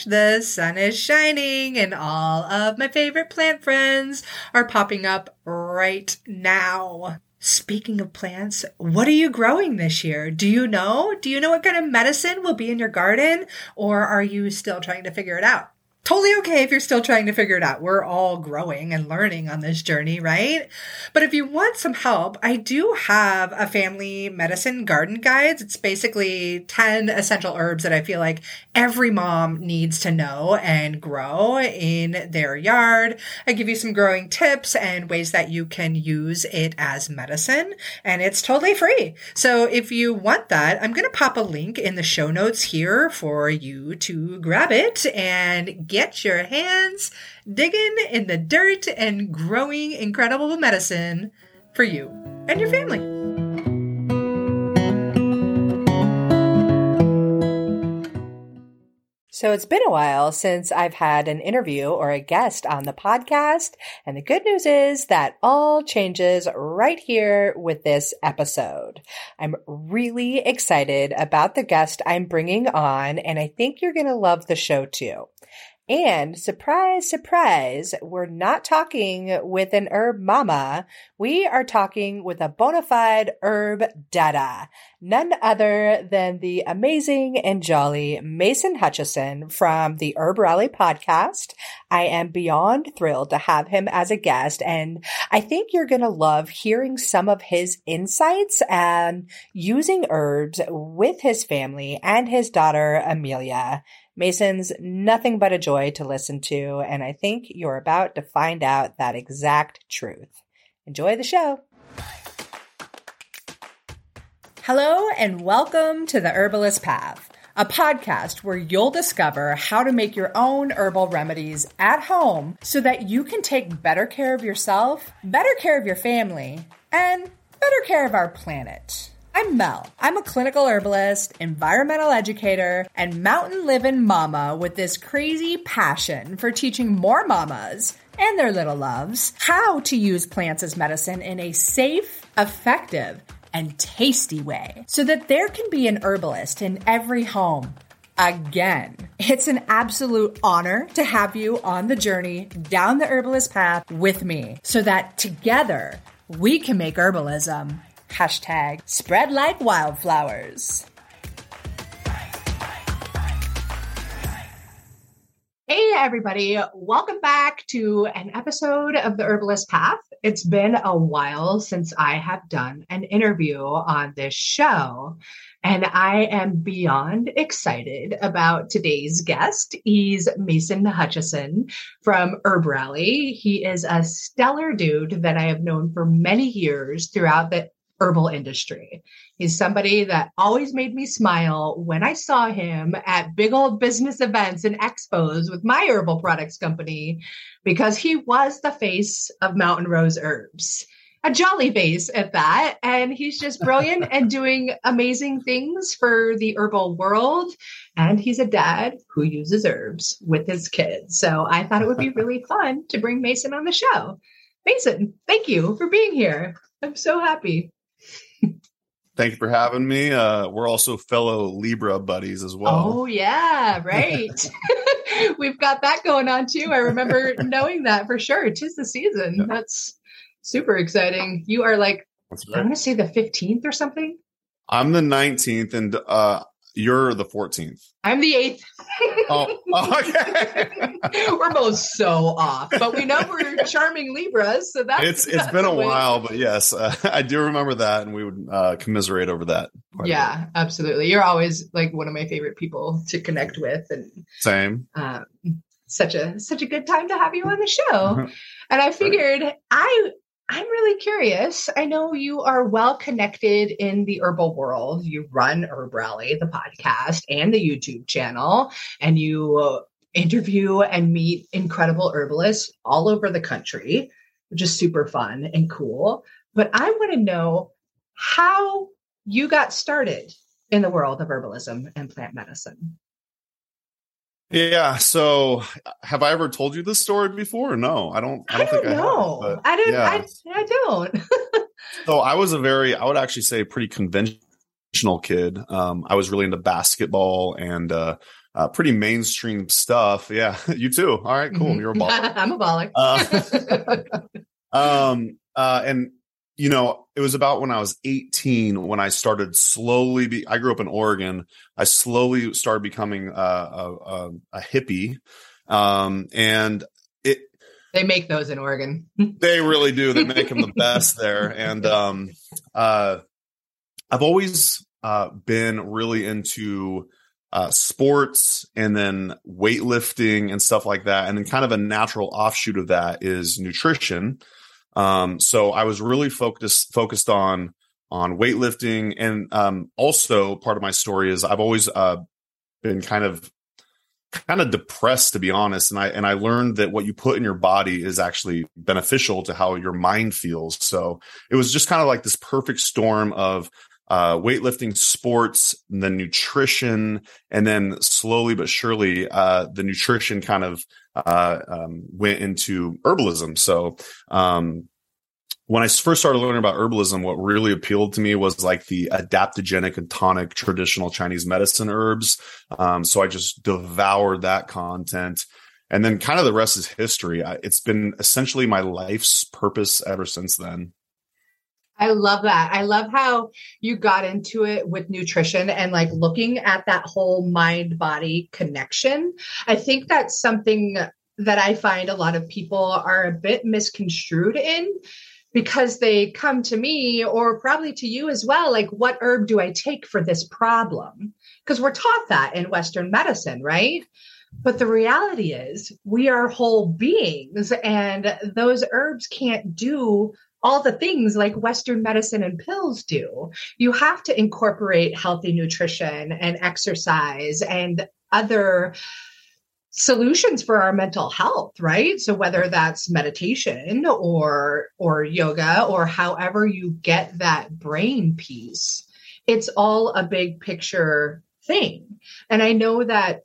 gosh, the sun is shining and all of my favorite plant friends are popping up right now. Speaking of plants, what are you growing this year? Do you know? Do you know what kind of medicine will be in your garden? Or are you still trying to figure it out? Totally okay if you're still trying to figure it out. We're all growing and learning on this journey, right? But if you want some help, I do have a family medicine garden guides. It's basically 10 essential herbs that I feel like every mom needs to know and grow in their yard. I give you some growing tips and ways that you can use it as medicine, and it's totally free. So if you want that, I'm going to pop a link in the show notes here for you to grab it and get your hands digging in the dirt and growing incredible medicine for you and your family. So it's been a while since I've had an interview or a guest on the podcast, and the good news is that all changes right here with this episode. I'm really excited about the guest I'm bringing on, and I think you're going to love the show too. And surprise, surprise, we're not talking with an herb mama. We are talking with a bona fide herb dada, none other than the amazing and jolly Mason Hutchison from the Herb Rally podcast. I am beyond thrilled to have him as a guest, and I think you're going to love hearing some of his insights and using herbs with his family and his daughter, Amelia. Mason's nothing but a joy to listen to, and I think you're about to find out that exact truth. Enjoy the show. Hello, and welcome to The Herbalist Path, a podcast where you'll discover how to make your own herbal remedies at home so that you can take better care of yourself, better care of your family, and better care of our planet. I'm Mel. I'm a clinical herbalist, environmental educator, and mountain living mama with this crazy passion for teaching more mamas and their little loves how to use plants as medicine in a safe, effective, and tasty way so that there can be an herbalist in every home. Again, it's an absolute honor to have you on the journey down the herbalist path with me so that together we can make herbalism #spread like wildflowers. Hey everybody, welcome back to an episode of the Herbalist Path. It's been a while since I have done an interview on this show, and I am beyond excited about today's guest. He's Mason Hutchison from Herb Rally. He is a stellar dude that I have known for many years throughout the herbal industry. He's somebody that always made me smile when I saw him at big old business events and expos with my herbal products company, because he was the face of Mountain Rose Herbs, a jolly face at that. And he's just brilliant and doing amazing things for the herbal world. And he's a dad who uses herbs with his kids. So I thought it would be really fun to bring Mason on the show. Mason, thank you for being here. I'm so happy. Thank you for having me. We're also fellow Libra buddies as well. Oh, yeah, right. We've got that going on too. I remember knowing that for sure. 'Tis the season. Yeah. That's super exciting. You are like, right. I'm going to say the 15th or something. I'm the 19th and you're the 14th. I'm the 8th. Oh, okay. We're both so off, but we know we're charming Libras, so that's it's been a while, but yes, I do remember that, and we would commiserate over that. Yeah, absolutely. You're always like one of my favorite people to connect with, and same. Such a good time to have you on the show. And I figured I'm really curious. I know you are well connected in the herbal world. You run Herb Rally, the podcast, and the YouTube channel, and you interview and meet incredible herbalists all over the country, which is super fun and cool. But I want to know how you got started in the world of herbalism and plant medicine. Yeah. So have I ever told you this story before? No, I don't think know. I have. I don't. So I was I would actually say pretty conventional kid. I was really into basketball and pretty mainstream stuff. Yeah, you too. All right, cool. Mm-hmm. You're a baller. I'm a baller. And it was about when I was 18 when I started slowly. I grew up in Oregon. I slowly started becoming a hippie, and they make those in Oregon. They really do. They make them the best there, and I've always been really into sports and then weightlifting and stuff like that. And then kind of a natural offshoot of that is nutrition. So I was really focused on weightlifting. And also part of my story is I've always been kind of depressed, to be honest. And I learned that what you put in your body is actually beneficial to how your mind feels. So it was just kind of like this perfect storm of weightlifting, sports, and then nutrition, and then slowly but surely the nutrition kind of went into herbalism. So when I first started learning about herbalism, what really appealed to me was like the adaptogenic and tonic traditional Chinese medicine herbs. So I just devoured that content. And then kind of the rest is history. It's been essentially my life's purpose ever since then. I love that. I love how you got into it with nutrition and like looking at that whole mind body connection. I think that's something that I find a lot of people are a bit misconstrued in, because they come to me, or probably to you as well, like, what herb do I take for this problem? Because we're taught that in Western medicine, right? But the reality is we are whole beings, and those herbs can't do all the things like Western medicine and pills do. You have to incorporate healthy nutrition and exercise and other solutions for our mental health, right? So whether that's meditation or yoga, or however you get that brain piece, it's all a big picture thing. And I know that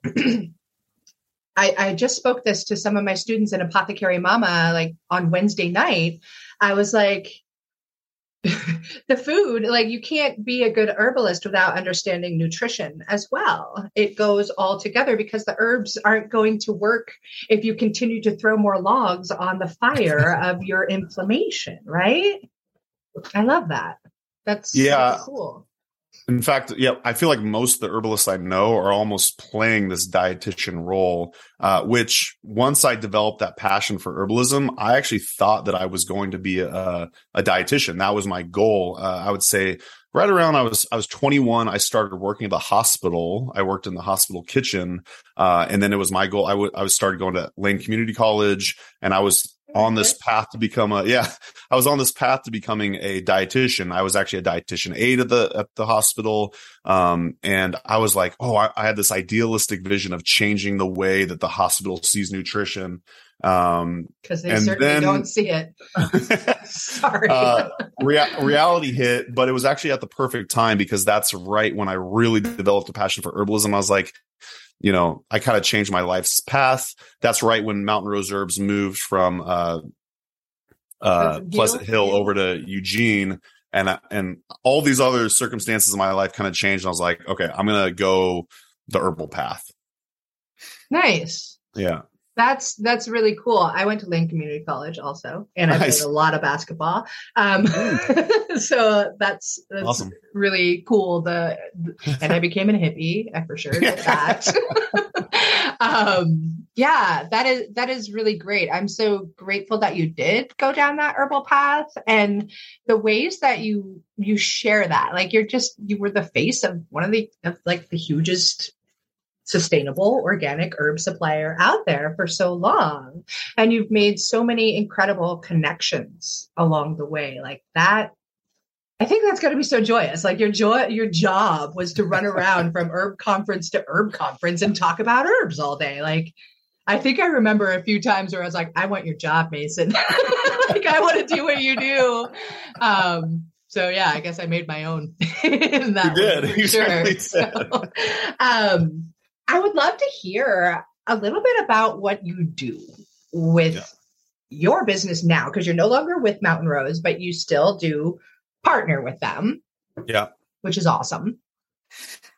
I just spoke this to some of my students in Apothecary Mama, like on Wednesday night. I was like, the food, like, you can't be a good herbalist without understanding nutrition as well. It goes all together, because the herbs aren't going to work if you continue to throw more logs on the fire of your inflammation, right? I love that. That's cool. In fact, yeah, I feel like most of the herbalists I know are almost playing this dietitian role, which once I developed that passion for herbalism, I actually thought that I was going to be a dietitian. That was my goal. I would say right around I was 21, I started working at the hospital. I worked in the hospital kitchen, and then it was my goal. I started going to Lane Community College, and I was on this path to become I was on this path to becoming a dietitian. I was actually a dietitian aide at the hospital. And I was like, I had this idealistic vision of changing the way that the hospital sees nutrition. Because they certainly don't see it. Sorry. Reality hit, but it was actually at the perfect time, because that's right when I really developed a passion for herbalism. I was like, I kind of changed my life's path. That's right when Mountain Rose Herbs moved from Pleasant Hill over to Eugene, and all these other circumstances in my life kind of changed. And I was like, okay, I'm gonna go the herbal path. Nice. Yeah. That's really cool. I went to Lane Community College also, and I played a lot of basketball. So that's awesome. Really cool. And I became a hippie. I for sure did that. That is really great. I'm so grateful that you did go down that herbal path, and the ways that you share that. Like, you were the face of one of the hugest sustainable organic herb supplier out there for so long. And you've made so many incredible connections along the way like that. I think that's going to be so joyous. Like, your job was to run around from herb conference to herb conference and talk about herbs all day. Like, I think I remember a few times where I was like, I want your job, Mason. Like, I want to do what you do. So yeah, I guess I made my own in that. You did. You sure. So, I would love to hear a little bit about what you do with your business now, because you're no longer with Mountain Rose, but you still do partner with them. Yeah. Which is awesome.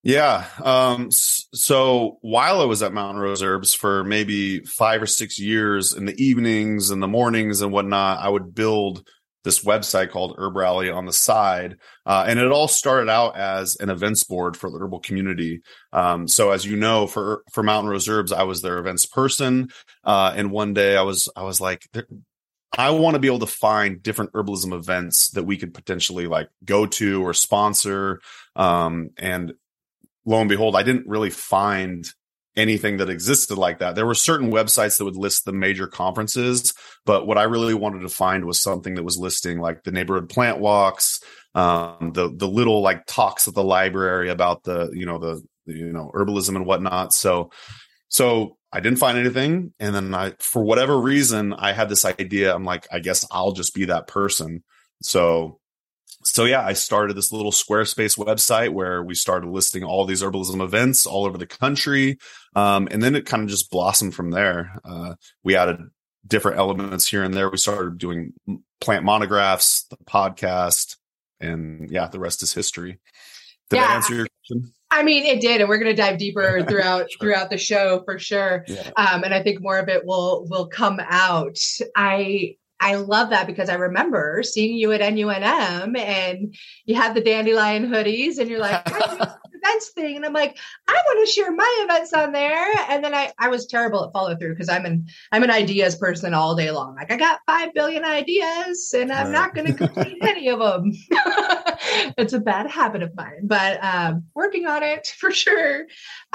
Yeah. So while I was at Mountain Rose Herbs for maybe 5 or 6 years, in the evenings and the mornings and whatnot, I would build this website called Herb Rally on the side. And it all started out as an events board for the herbal community. So as you know, for Mountain Rose Herbs, I was their events person. And one day I was like, I want to be able to find different herbalism events that we could potentially like go to or sponsor. And lo and behold, I didn't really find anything that existed like that. There were certain websites that would list the major conferences, but what I really wanted to find was something that was listing like the neighborhood plant walks, the little like talks at the library about the herbalism and whatnot. So I didn't find anything. And then for whatever reason, I had this idea. I'm like, I guess I'll just be that person. So yeah, I started this little Squarespace website where we started listing all these herbalism events all over the country. And then it kind of just blossomed from there. We added different elements here and there. We started doing plant monographs, the podcast, and yeah, the rest is history. Did that answer your question? I mean, it did, and we're going to dive deeper throughout the show for sure. Yeah. And I think more of it will come out. I love that because I remember seeing you at NUNM and you had the dandelion hoodies and you're like, I do this events thing. And I'm like, I want to share my events on there. And then I was terrible at follow through because I'm an ideas person all day long. Like I got 5 billion ideas and I'm not going to complete any of them. It's a bad habit of mine, but working on it for sure.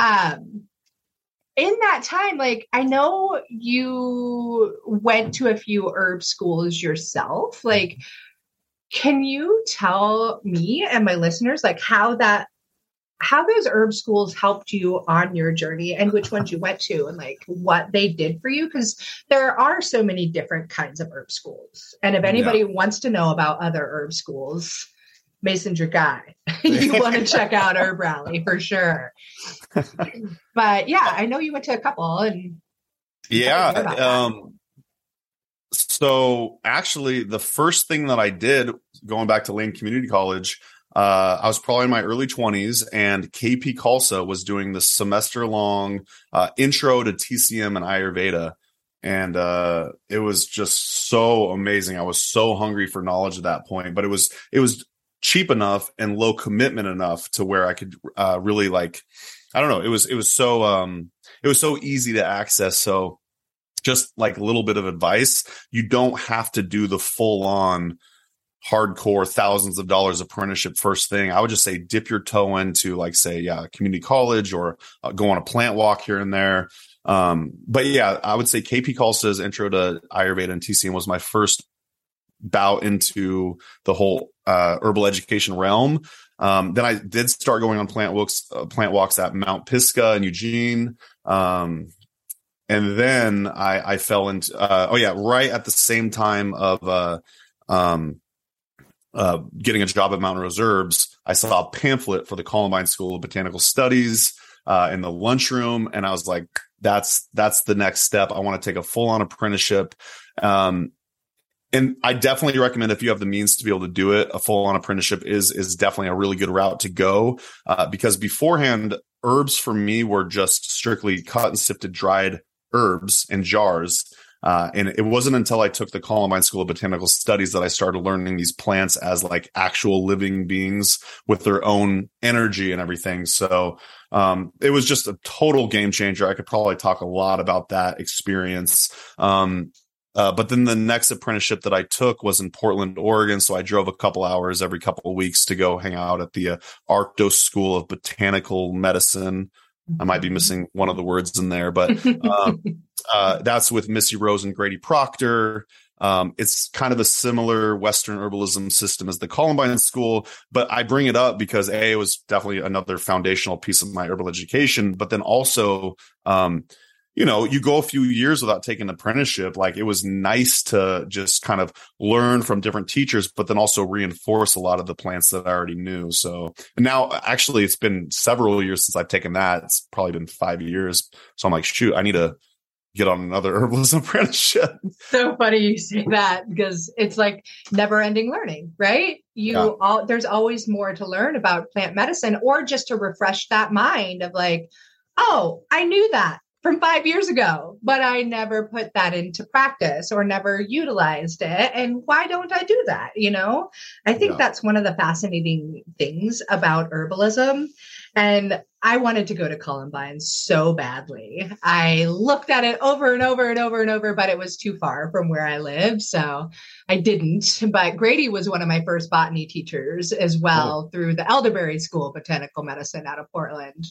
In that time, like, I know you went to a few herb schools yourself. Like, can you tell me and my listeners, like, how those herb schools helped you on your journey and which ones you went to and like what they did for you? Because there are so many different kinds of herb schools. And if anybody wants to know about other herb schools, Mason's your guy. You want to check out Herb Rally for sure. But yeah, I know you went to a couple and so actually the first thing that I did going back to Lane Community College, I was probably in my early 20s and KP Khalsa was doing the semester long intro to TCM and Ayurveda. And it was just so amazing. I was so hungry for knowledge at that point, but it was cheap enough and low commitment enough to where I could really like, I don't know. It was so easy to access. So just like a little bit of advice, you don't have to do the full on hardcore thousands of dollars apprenticeship first thing. I would just say dip your toe into like, say, community college or go on a plant walk here and there. But yeah, I would say KP Khalsa's intro to Ayurveda and TCM was my first bout into the whole herbal education realm. Then I did start going on plant walks at Mount Pisgah in Eugene. And then I fell into, right at the same time of getting a job at Mountain Rose Herbs, I saw a pamphlet for the Columbine School of Botanical Studies in the lunchroom. And I was like, that's the next step. I want to take a full on apprenticeship. And I definitely recommend if you have the means to be able to do it, a full on apprenticeship is definitely a really good route to go. Because beforehand, herbs for me were just strictly cut and sifted dried herbs in jars. And it wasn't until I took the Columbine School of Botanical Studies that I started learning these plants as like actual living beings with their own energy and everything. So, it was just a total game changer. I could probably talk a lot about that experience. But then the next apprenticeship that I took was in Portland, Oregon. So I drove a couple hours every couple of weeks to go hang out at the Arctos School of Botanical Medicine. I might be missing one of the words in there, but that's with Missy Rose and Grady Proctor. It's kind of a similar Western herbalism system as the Columbine School, but I bring it up because it was definitely another foundational piece of my herbal education, but then also, you go a few years without taking an apprenticeship. Like it was nice to just kind of learn from different teachers, but then also reinforce a lot of the plants that I already knew. So now actually it's been several years since I've taken that. It's probably been 5 years. So I'm like, shoot, I need to get on another herbalism apprenticeship. So funny you say that, because it's like never ending learning, right? There's always more to learn about plant medicine, or just to refresh that mind of like, oh, I knew that from 5 years ago, but I never put that into practice or never utilized it. And why don't I do that? I think that's one of the fascinating things about herbalism. And I wanted to go to Columbine so badly. I looked at it over and over and over and over, but it was too far from where I lived. So I didn't. But Grady was one of my first botany teachers as well, through the Elderberry School of Botanical Medicine out of Portland.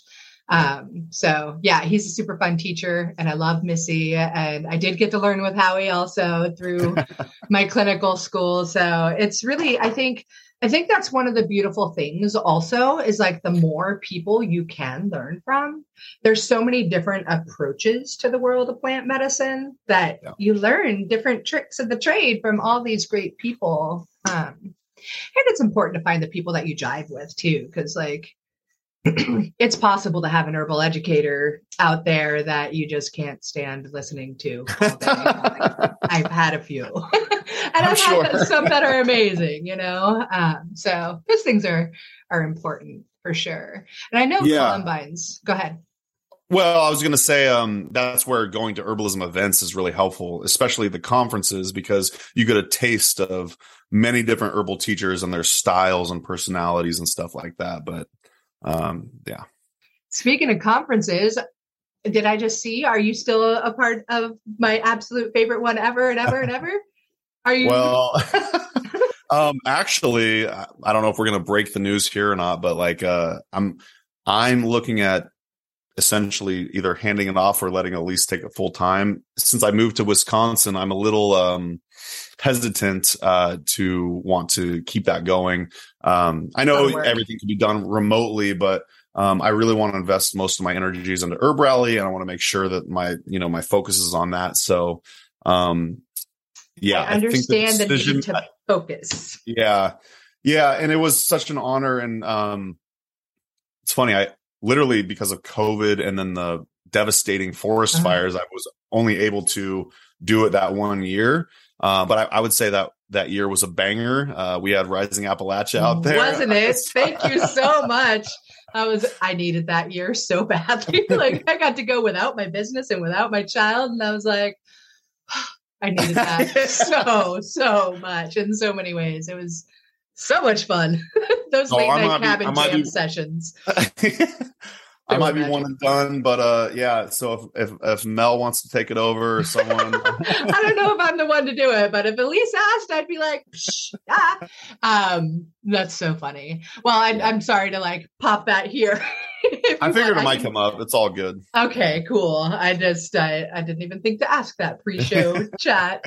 So yeah, he's a super fun teacher, and I love Missy, and I did get to learn with Howie also through my clinical school. So it's really, I think that's one of the beautiful things also, is like the more people you can learn from, there's so many different approaches to the world of plant medicine that you learn different tricks of the trade from all these great people. And it's important to find the people that you jive with too, because like, it's possible to have an herbal educator out there that you just can't stand listening to all day. I've had a few, and I've had some that are amazing, so those things are important for sure. And I know Columbine's, go ahead. Well, I was going to say that's where going to herbalism events is really helpful, especially the conferences, because you get a taste of many different herbal teachers and their styles and personalities and stuff like that. But yeah. Speaking of conferences, did I just see, are you still a part of my absolute favorite one ever and ever and ever? Are you? Well, actually, I don't know if we're going to break the news here or not, but like, I'm looking at essentially either handing it off or letting Elise take it full time. Since I moved to Wisconsin, I'm a little, hesitant to want to keep that going. I know everything can be done remotely, but I really want to invest most of my energies into Herb Rally, and I want to make sure that my focus is on that. So, yeah, I understand the need to focus. Yeah, and it was such an honor, and it's funny. I literally, because of COVID and then the devastating forest fires, I was only able to do it that 1 year. But I would say that year was a banger. We had Rising Appalachia out there. Wasn't it? Thank you so much. I needed that year so badly. Like I got to go without my business and without my child. And I was like, I needed that so much in so many ways. It was so much fun. Those late night cabin jam sessions. I might be one and done, but yeah. So if Mel wants to take it over, or someone, I don't know if I'm the one to do it, but if Elise asked, I'd be like, that's so funny. Well, I'm sorry to like pop that here. I figured it might come up. It's all good. Okay, cool. I didn't even think to ask that pre-show chat.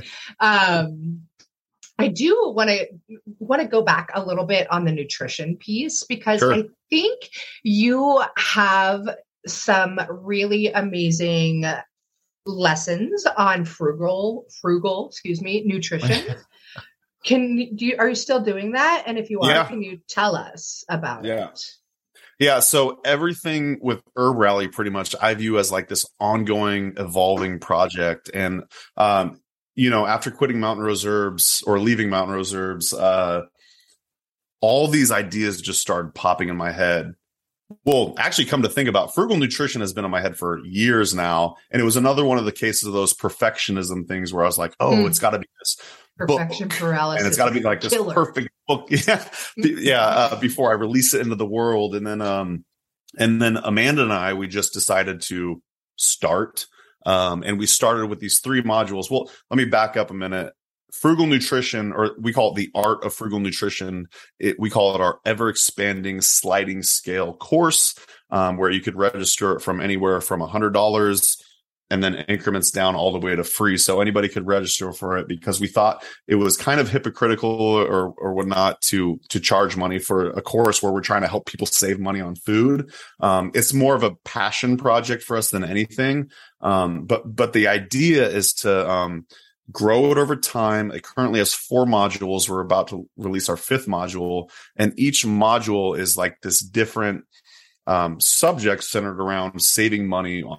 I do want to go back a little bit on the nutrition piece, because I think you have some really amazing lessons on frugal, nutrition. Are you still doing that? And if you are, can you tell us about it? Yeah. So everything with Herb Rally, pretty much I view as like this ongoing, evolving project. And, after quitting Mountain Rose Herbs or leaving Mountain Rose Herbs, all these ideas just started popping in my head. Well, actually, come to think about, frugal nutrition has been in my head for years now. And it was another one of the cases of those perfectionism things where I was like, it's got to be this perfection book, paralysis. and it's got to be like this perfect book. Before I release it into the world. And then Amanda and I, we just decided to start. And we started with these 3 modules. Well, let me back up a minute. Frugal nutrition, or we call it the art of frugal nutrition. We call it our ever expanding sliding scale course, where you could register it from anywhere from $100 and then increments down all the way to free. So anybody could register for it, because we thought it was kind of hypocritical or whatnot to charge money for a course where we're trying to help people save money on food. It's more of a passion project for us than anything. But the idea is to, grow it over time. It currently has 4 modules. We're about to release our 5th module, and each module is like this different, subject centered around saving money on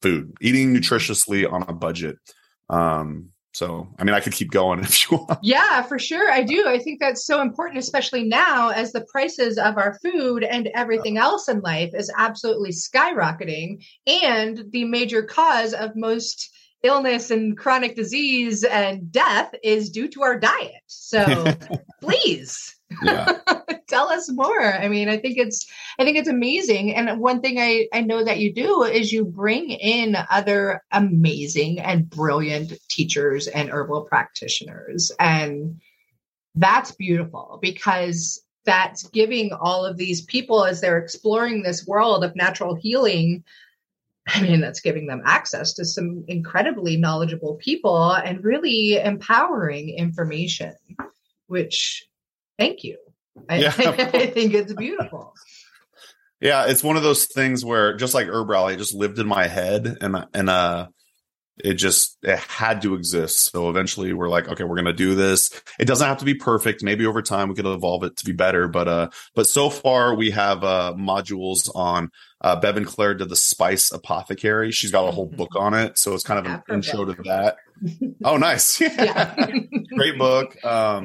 food, eating nutritiously on a budget. So, I mean, I could keep going if you want. Yeah, for sure. I do. I think that's so important, especially now as the prices of our food and everything else in life is absolutely skyrocketing. And the major cause of most illness and chronic disease and death is due to our diet. So please. Yeah. Tell us more. I mean, I think it's amazing. And one thing I know that you do is you bring in other amazing and brilliant teachers and herbal practitioners. And that's beautiful because that's giving all of these people, as they're exploring this world of natural healing, I mean, that's giving them access to some incredibly knowledgeable people and really empowering information, which, thank you. I think it's beautiful. Yeah, it's one of those things where, just like Herb Rally, it just lived in my head, and it had to exist. So eventually, we're like, okay, we're gonna do this. It doesn't have to be perfect. Maybe over time we could evolve it to be better. But so far we have modules on. Bev and Claire did the Spice Apothecary. She's got a whole book on it, so it's kind of an intro to that. Oh, nice! Yeah. Great book.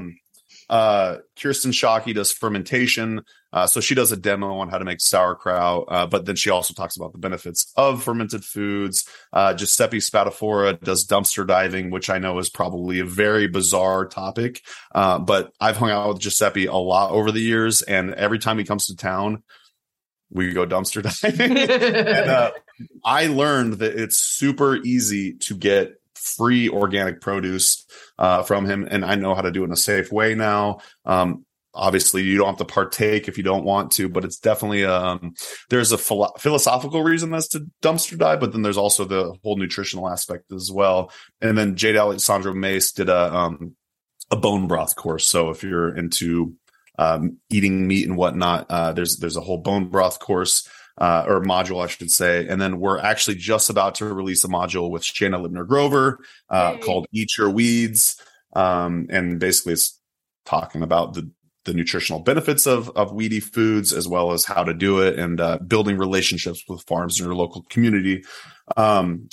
Kirsten Shockey does fermentation. So she does a demo on how to make sauerkraut. But then she also talks about the benefits of fermented foods. Giuseppe Spadafora does dumpster diving, which I know is probably a very bizarre topic. But I've hung out with Giuseppe a lot over the years, and every time he comes to town, we go dumpster diving. And I learned that it's super easy to get free organic produce from him, and I know how to do it in a safe way now. Obviously, you don't have to partake if you don't want to, but it's definitely there's a philosophical reason as to dumpster dive, but then there's also the whole nutritional aspect as well. And then Jade Alexandra Mace did a bone broth course. So if you're into eating meat and whatnot, there's a whole bone broth course. Or module, I should say. And then we're actually just about to release a module with Shayna Lipner Grover called Eat Your Weeds. And basically it's talking about the nutritional benefits of weedy foods, as well as how to do it, and building relationships with farms in your local community. And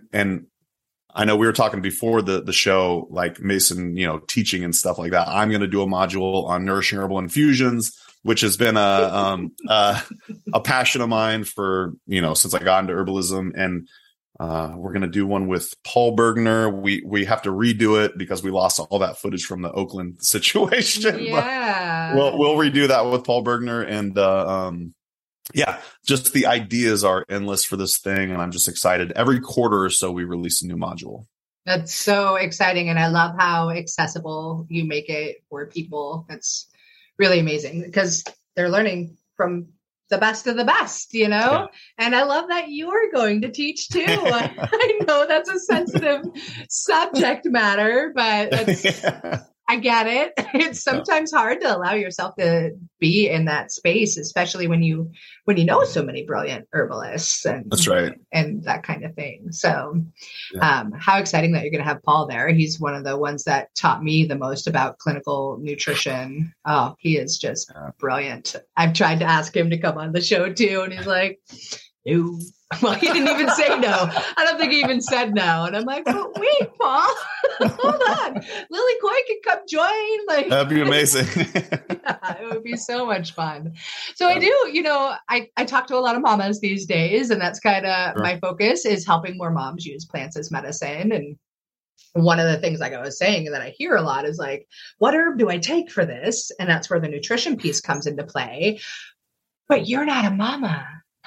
I know we were talking before the show, like Mason, teaching and stuff like that. I'm going to do a module on nourishing herbal infusions, which has been a passion of mine for, since I got into herbalism. And we're going to do one with Paul Bergner. We have to redo it because we lost all that footage from the Oakland situation. Yeah. But we'll redo that with Paul Bergner. And just the ideas are endless for this thing. And I'm just excited. Every quarter or so, we release a new module. That's so exciting. And I love how accessible you make it for people. That's really amazing because they're learning from the best of the best, Yeah. And I love that you're going to teach too. I know that's a sensitive subject matter, but I get it. It's sometimes hard to allow yourself to be in that space, especially when you know so many brilliant herbalists and that's right, and that kind of thing. So, how exciting that you're going to have Paul there. He's one of the ones that taught me the most about clinical nutrition. Oh, he is just brilliant. I've tried to ask him to come on the show too, and he's like, no. Well, he didn't even say no. I don't think he even said no. And I'm like, oh, wait, Paul, hold on. Lily Coy can come join. That'd be amazing. It would be so much fun. So I do, I talk to a lot of mamas these days, and that's kind of my focus is helping more moms use plants as medicine. And one of the things, like I was saying, that I hear a lot is like, what herb do I take for this? And that's where the nutrition piece comes into play. But you're not a mama.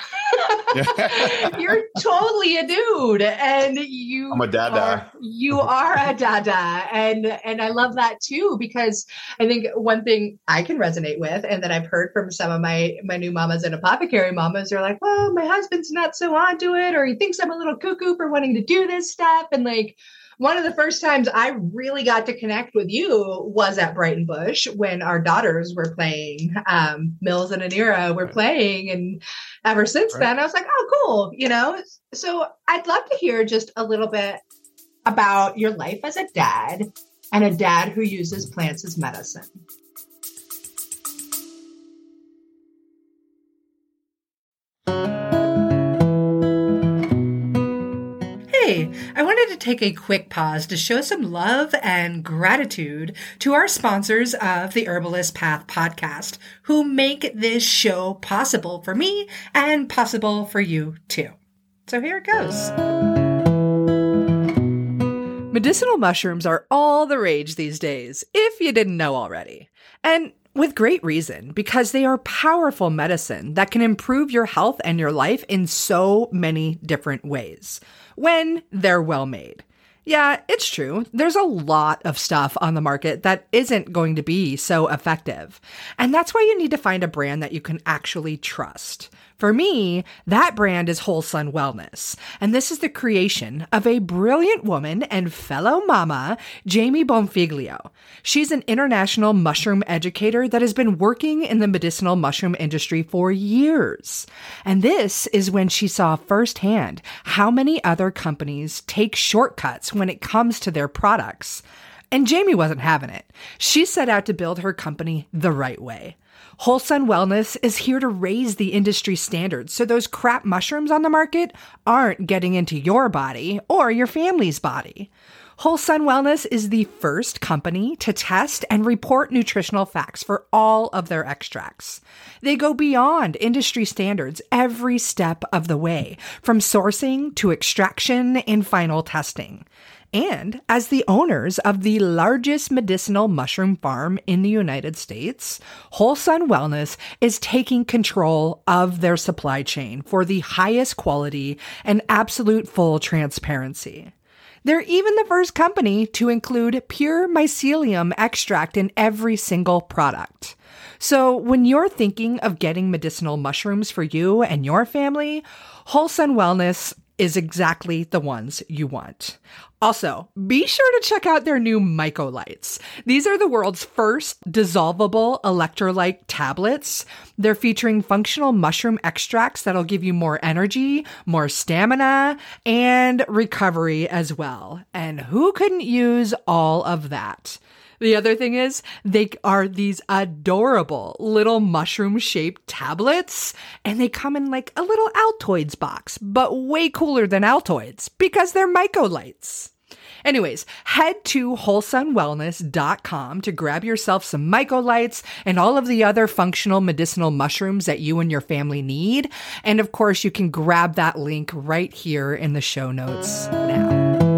You're totally a dude, and I'm a dada. You are a dada, and I love that too, because I think one thing I can resonate with, and that I've heard from some of my new mamas and apothecary mamas, they're like, well, my husband's not so onto it, or he thinks I'm a little cuckoo for wanting to do this stuff. And like, one of the first times I really got to connect with you was at Brighton Bush when our daughters were playing, Mills and Anira were playing. And ever since then, I was like, oh, cool. So I'd love to hear just a little bit about your life as a dad and a dad who uses plants as medicine. family, I wanted to take a quick pause to show some love and gratitude to our sponsors of the Herbalist Path podcast, who make this show possible for me and possible for you too. So here it goes. Medicinal mushrooms are all the rage these days, if you didn't know already. And with great reason, because they are powerful medicine that can improve your health and your life in so many different ways when they're well made. Yeah, it's true. There's a lot of stuff on the market that isn't going to be so effective. And that's why you need to find a brand that you can actually trust. For me, that brand is Whole Sun Wellness, and this is the creation of a brilliant woman and fellow mama, Jamie Bonfiglio. She's an international mushroom educator that has been working in the medicinal mushroom industry for years. And this is when she saw firsthand how many other companies take shortcuts when it comes to their products. And Jamie wasn't having it. She set out to build her company the right way. Whole Sun Wellness is here to raise the industry standards so those crap mushrooms on the market aren't getting into your body or your family's body. Whole Sun Wellness is the first company to test and report nutritional facts for all of their extracts. They go beyond industry standards every step of the way, from sourcing to extraction and final testing. And as the owners of the largest medicinal mushroom farm in the United States, Whole Sun Wellness is taking control of their supply chain for the highest quality and absolute full transparency. They're even the first company to include pure mycelium extract in every single product. So when you're thinking of getting medicinal mushrooms for you and your family, Whole Sun Wellness is exactly the ones you want. Also, be sure to check out their new Mycolites. These are the world's first dissolvable electrolyte tablets. They're featuring functional mushroom extracts that'll give you more energy, more stamina, and recovery as well. And who couldn't use all of that? The other thing is, they are these adorable little mushroom-shaped tablets, and they come in like a little Altoids box, but way cooler than Altoids because they're Mycolites. Anyways, head to wholesunwellness.com to grab yourself some Mycolites and all of the other functional medicinal mushrooms that you and your family need. And of course, you can grab that link right here in the show notes now.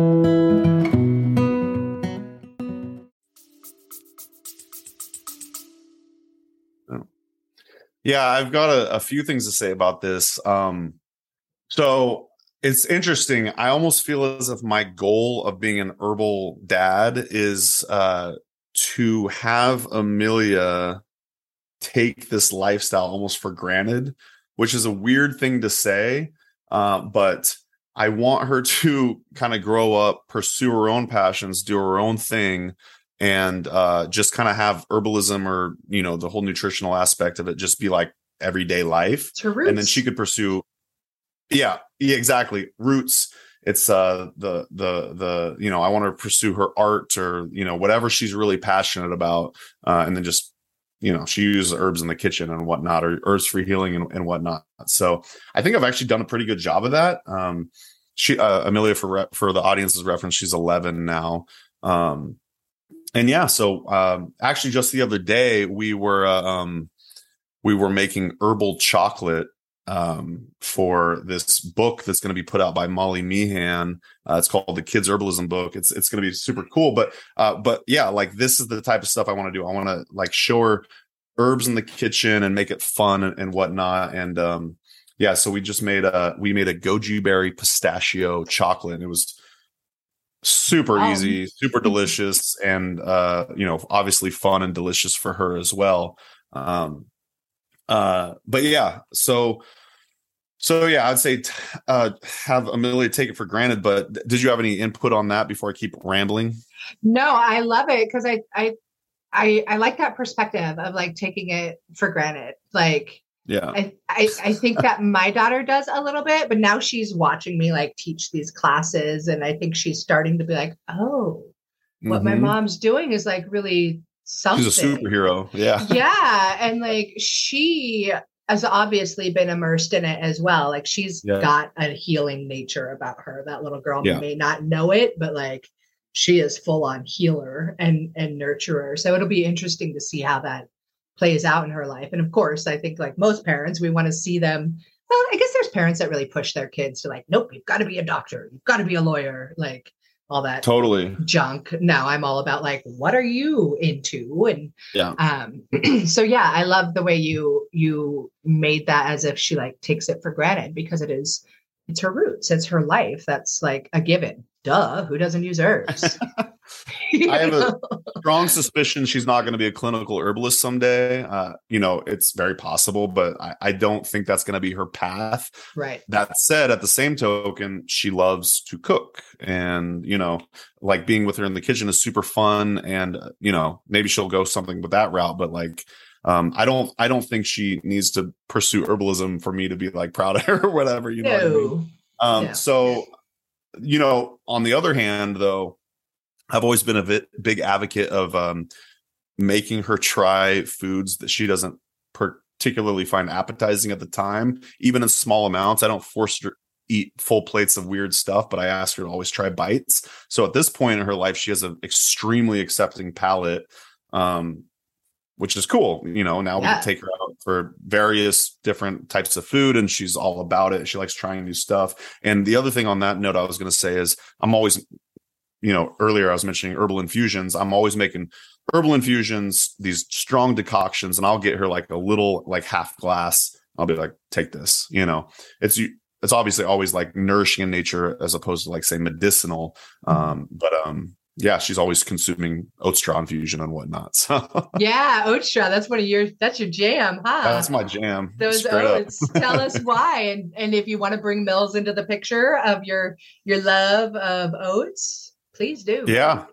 Yeah, I've got a few things to say about this. So it's interesting. I almost feel as if my goal of being an herbal dad is to have Amelia take this lifestyle almost for granted, which is a weird thing to say. But I want her to kind of grow up, pursue her own passions, do her own thing, and just kind of have herbalism or, you know, the whole nutritional aspect of it just be like everyday life. It's her roots. And then she could pursue. Yeah, exactly. Roots. It's the you know, I want to pursue her art or, you know, whatever she's really passionate about. And then just, you know, she uses herbs in the kitchen and whatnot, or herbs for healing and whatnot. So I think I've actually done a pretty good job of that. She Amelia, for the audience's reference, she's 11 now. And yeah, so actually just the other day we were making herbal chocolate for this book that's going to be put out by Molly Meehan. It's called the Kids Herbalism Book. It's going to be super cool. But yeah, like this is the type of stuff I want to do. I want to like show her herbs in the kitchen and make it fun and whatnot. And yeah, so we made a goji berry pistachio chocolate. And it was super easy, super delicious, and you know, obviously fun and delicious for her as well. But yeah, so yeah, I'd say have Amelia take it for granted. But did you have any input on that before I keep rambling? No, I love it because I like that perspective of like taking it for granted. Like, yeah, I think that my daughter does a little bit, but now she's watching me like teach these classes, and I think she's starting to be like, oh, what my mom's doing is like really something. She's a superhero. Yeah. Yeah. And like she has obviously been immersed in it as well. Like she's Yeah. got a healing nature about her. That little girl Yeah. may not know it, but like she is full on healer and nurturer. So it'll be interesting to see how that plays out in her life. And of course, I think like most parents, we want to see them. Well, I guess there's parents that really push their kids to like, nope, you've got to be a doctor. You've got to be a lawyer. Like all that Totally. junk. Now I'm all about like, what are you into? And Yeah. so yeah, I love the way you made that as if she like takes it for granted because it's her roots, it's her life. That's like a given. Duh, who doesn't use herbs? I have a strong suspicion she's not going to be a clinical herbalist someday. It's very possible, but I don't think that's going to be her path. Right. That said, at the same token, she loves to cook, and like being with her in the kitchen is super fun. And maybe she'll go something with that route. But like, I don't think she needs to pursue herbalism for me to be like proud of her or whatever. You know what I mean? No. So, on the other hand, though, I've always been a big advocate of making her try foods that she doesn't particularly find appetizing at the time, even in small amounts. I don't force her to eat full plates of weird stuff, but I ask her to always try bites. So at this point in her life, she has an extremely accepting palate, which is cool. Now we can take her out for various different types of food, and she's all about it. She likes trying new stuff. And the other thing on that note I was going to say is I'm always, earlier I was mentioning herbal infusions. I'm always making herbal infusions, these strong decoctions, and I'll get her like a little, like half glass. I'll be like, take this, it's obviously always like nourishing in nature as opposed to like say medicinal. Yeah, she's always consuming oat straw infusion and whatnot. So yeah, oat straw. That's that's your jam, huh? That's my jam. Those oats. Tell us why. And if you want to bring Mills into the picture of your love of oats, please do. Yeah.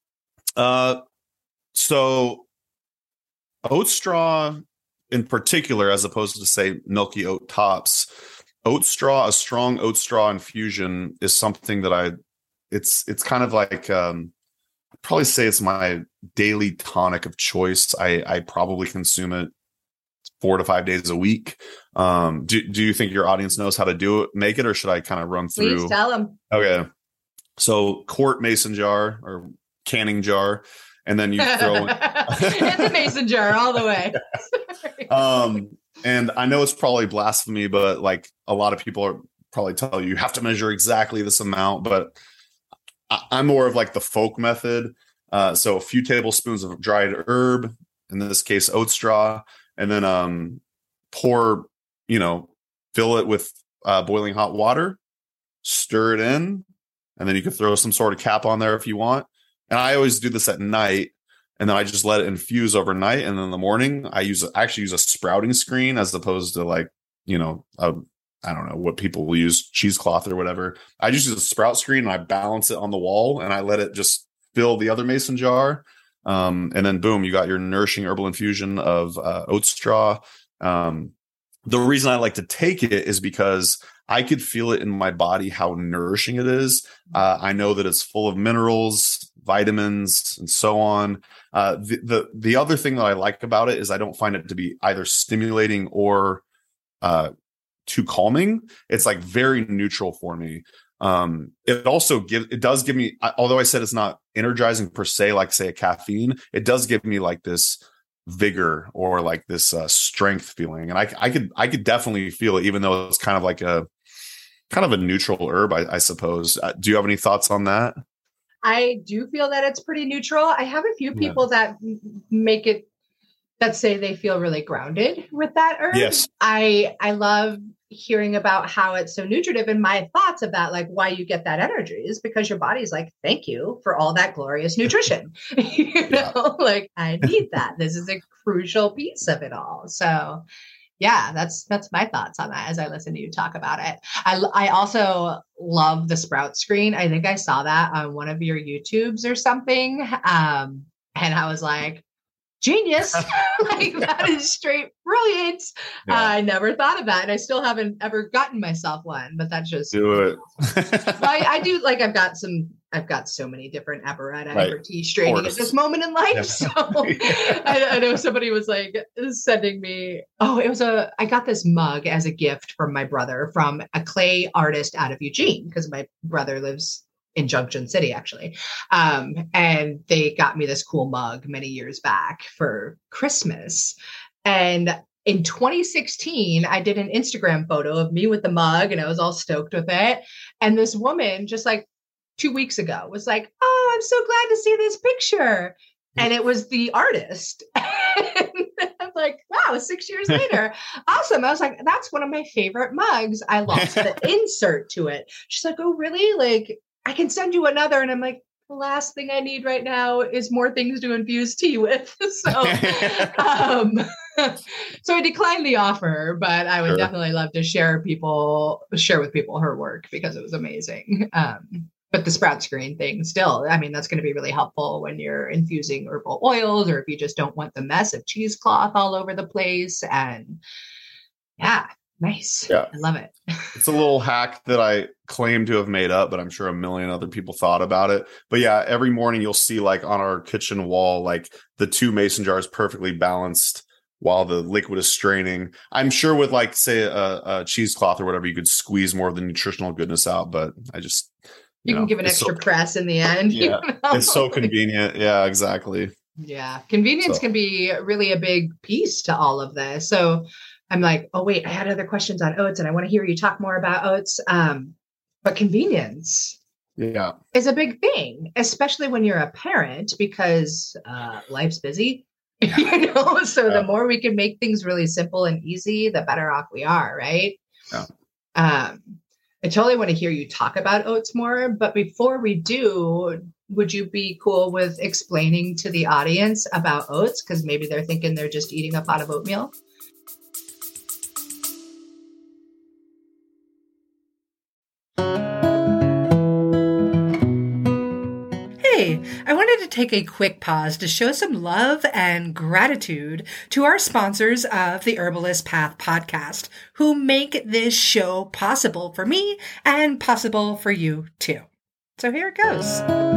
So oat straw in particular, as opposed to say milky oat tops, a strong oat straw infusion is something that it's kind of like, I'd probably say it's my daily tonic of choice. I probably consume it 4 to 5 days a week. Do you think your audience knows how to make it, or should I kind of run through? Please tell them. Okay. So quart mason jar or canning jar, and then you throw it's a mason jar all the way. And I know it's probably blasphemy, but like a lot of people are probably tell you have to measure exactly this amount, but I'm more of like the folk method. So a few tablespoons of dried herb, in this case, oat straw, and then fill it with boiling hot water, stir it in, and then you can throw some sort of cap on there if you want. And I always do this at night, and then I just let it infuse overnight. And then in the morning, I actually use a sprouting screen as opposed to like, I don't know what people will use, cheesecloth or whatever. I just use a sprout screen and I balance it on the wall and I let it just fill the other mason jar. And then boom, you got your nourishing herbal infusion of oat straw. The reason I like to take it is because I could feel it in my body, how nourishing it is. I know that it's full of minerals, vitamins, and so on. The other thing that I like about it is I don't find it to be either stimulating or too calming. It's like very neutral for me. It does give me, although I said it's not energizing per se, like say a caffeine, it does give me like this vigor or like this strength feeling. And I could definitely feel it, even though it's kind of a neutral herb, I suppose. Do you have any thoughts on that? I do feel that it's pretty neutral. I have a few people that make it, that say they feel really grounded with that herb. Yes. I love hearing about how it's so nutritive, and my thoughts of that, like why you get that energy is because your body's like, thank you for all that glorious nutrition. Like I need that. This is a crucial piece of it all. So yeah, that's my thoughts on that as I listen to you talk about it. I also love the sprout screen. I think I saw that on one of your YouTubes or something. And I was like, genius. Like that is straight brilliant. Yeah. I never thought of that. And I still haven't ever gotten myself one, but that's just Do it. I do like I've got so many different apparatus for tea straining at this moment in life. So I know somebody was like sending me, I got this mug as a gift from my brother from a clay artist out of Eugene, because my brother lives in Junction City, actually. And they got me this cool mug many years back for Christmas. And in 2016, I did an Instagram photo of me with the mug and I was all stoked with it. And this woman just like 2 weeks ago was like, "Oh, I'm so glad to see this picture." And it was the artist. And I'm like, wow, 6 years later. Awesome. I was like, that's one of my favorite mugs. I lost the insert to it. She's like, "Oh, really? Like, I can send you another." And I'm like, the last thing I need right now is more things to infuse tea with. So, so I declined the offer, but I would definitely love to share with people her work because it was amazing. But the sprout screen thing still, I mean, that's going to be really helpful when you're infusing herbal oils, or if you just don't want the mess of cheesecloth all over the place. And yeah, nice. Yeah. I love it. It's a little hack that I claim to have made up, but I'm sure a million other people thought about it. But yeah, every morning you'll see like on our kitchen wall, like the 2 mason jars perfectly balanced while the liquid is straining. I'm sure with like, say, a cheesecloth or whatever, you could squeeze more of the nutritional goodness out, but you can give an extra press in the end. Yeah, it's so convenient. Yeah, exactly. Yeah, convenience can be really a big piece to all of this. So I'm like, oh, wait, I had other questions on oats and I want to hear you talk more about oats. But convenience is a big thing, especially when you're a parent, because life's busy, so the more we can make things really simple and easy, the better off we are. Right. Yeah. I totally want to hear you talk about oats more, but before we do, would you be cool with explaining to the audience about oats? Because maybe they're thinking they're just eating a pot of oatmeal. Hey, I wanted to take a quick pause to show some love and gratitude to our sponsors of the Herbalist Path podcast, who make this show possible for me and possible for you too. So here it goes.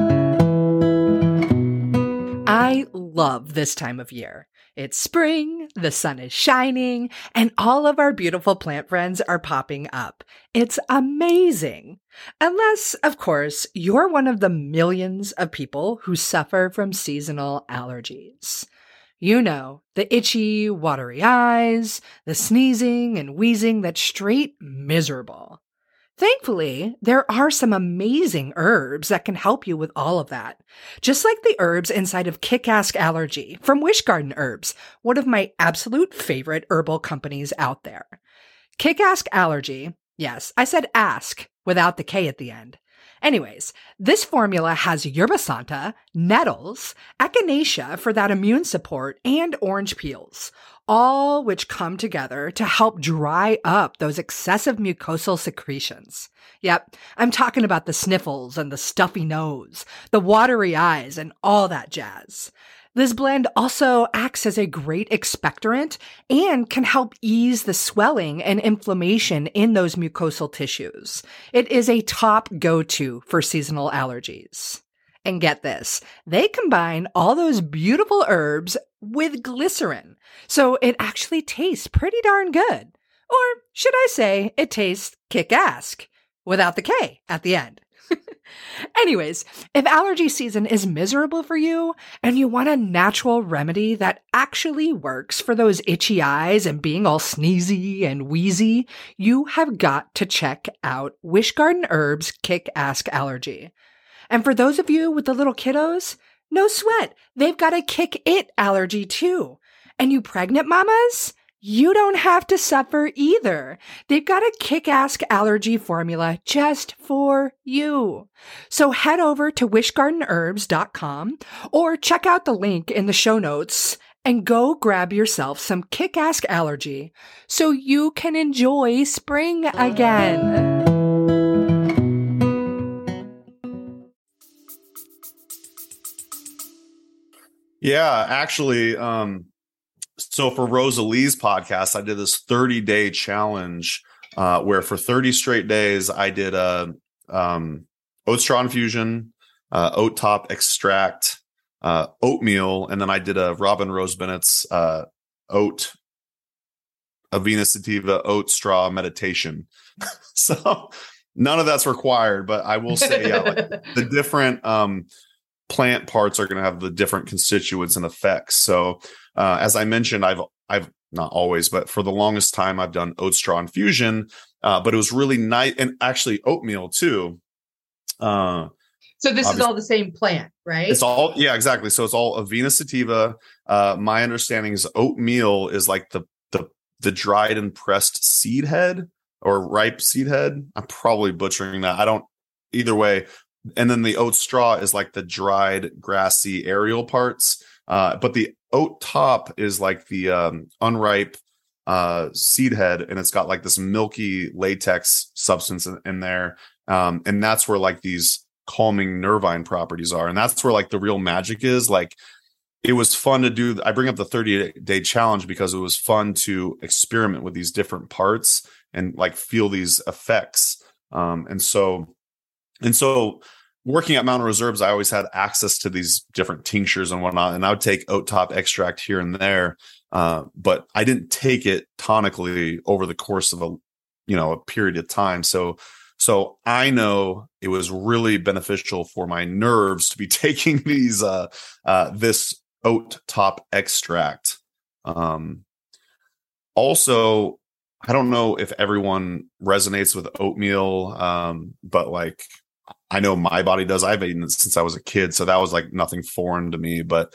I love this time of year. It's spring, the sun is shining, and all of our beautiful plant friends are popping up. It's amazing. Unless, of course, you're one of the millions of people who suffer from seasonal allergies. You know, the itchy, watery eyes, the sneezing and wheezing that's straight miserable. Thankfully, there are some amazing herbs that can help you with all of that. Just like the herbs inside of Kick-Ask Allergy from Wish Garden Herbs, one of my absolute favorite herbal companies out there. Kick-Ask Allergy, yes, I said ask without the K at the end. Anyways, this formula has yerba santa, nettles, echinacea for that immune support, and orange peels, all which come together to help dry up those excessive mucosal secretions. Yep, I'm talking about the sniffles and the stuffy nose, the watery eyes, and all that jazz. This blend also acts as a great expectorant and can help ease the swelling and inflammation in those mucosal tissues. It is a top go-to for seasonal allergies. And get this, they combine all those beautiful herbs with glycerin, so it actually tastes pretty darn good. Or should I say, it tastes kick-ask, without the K at the end. Anyways, if allergy season is miserable for you and you want a natural remedy that actually works for those itchy eyes and being all sneezy and wheezy, you have got to check out Wish Garden Herbs Kick-Ask Allergy. And for those of you with the little kiddos, no sweat, they've got a Kick-It allergy too. And you pregnant mamas? You don't have to suffer either. They've got a Kick-Ask Allergy formula just for you. So head over to wishgardenherbs.com or check out the link in the show notes and go grab yourself some Kick-Ask Allergy so you can enjoy spring again. Yeah, actually, so for Rosalie's podcast, I did this 30-day challenge where for 30 straight days, I did a oat straw infusion, oat top extract, oatmeal, and then I did a Robin Rose Bennett's oat Avena Sativa oat straw meditation. So none of that's required, but I will say, yeah, like the different plant parts are going to have the different constituents and effects. So as I mentioned, I've not always, but for the longest time, I've done oat straw infusion, but it was really nice, and actually oatmeal too. So this is all the same plant, right? It's all, yeah, exactly. So it's all Avena Sativa. My understanding is oatmeal is like the dried and pressed seed head or ripe seed head. I'm probably butchering that. I don't, either way. And then the oat straw is like the dried grassy aerial parts. But the oat top is like the unripe seed head, and it's got like this milky latex substance in there. And that's where like these calming nervine properties are. And that's where like the real magic is. Like, it was fun to do. I bring up the 30-day challenge because it was fun to experiment with these different parts and like feel these effects. And so working at Mountain Reserves, I always had access to these different tinctures and whatnot. And I would take oat top extract here and there. But I didn't take it tonically over the course of a period of time. So I know it was really beneficial for my nerves to be taking these, this oat top extract. Also, I don't know if everyone resonates with oatmeal, but like, I know my body does. I've eaten it since I was a kid, so that was like nothing foreign to me. But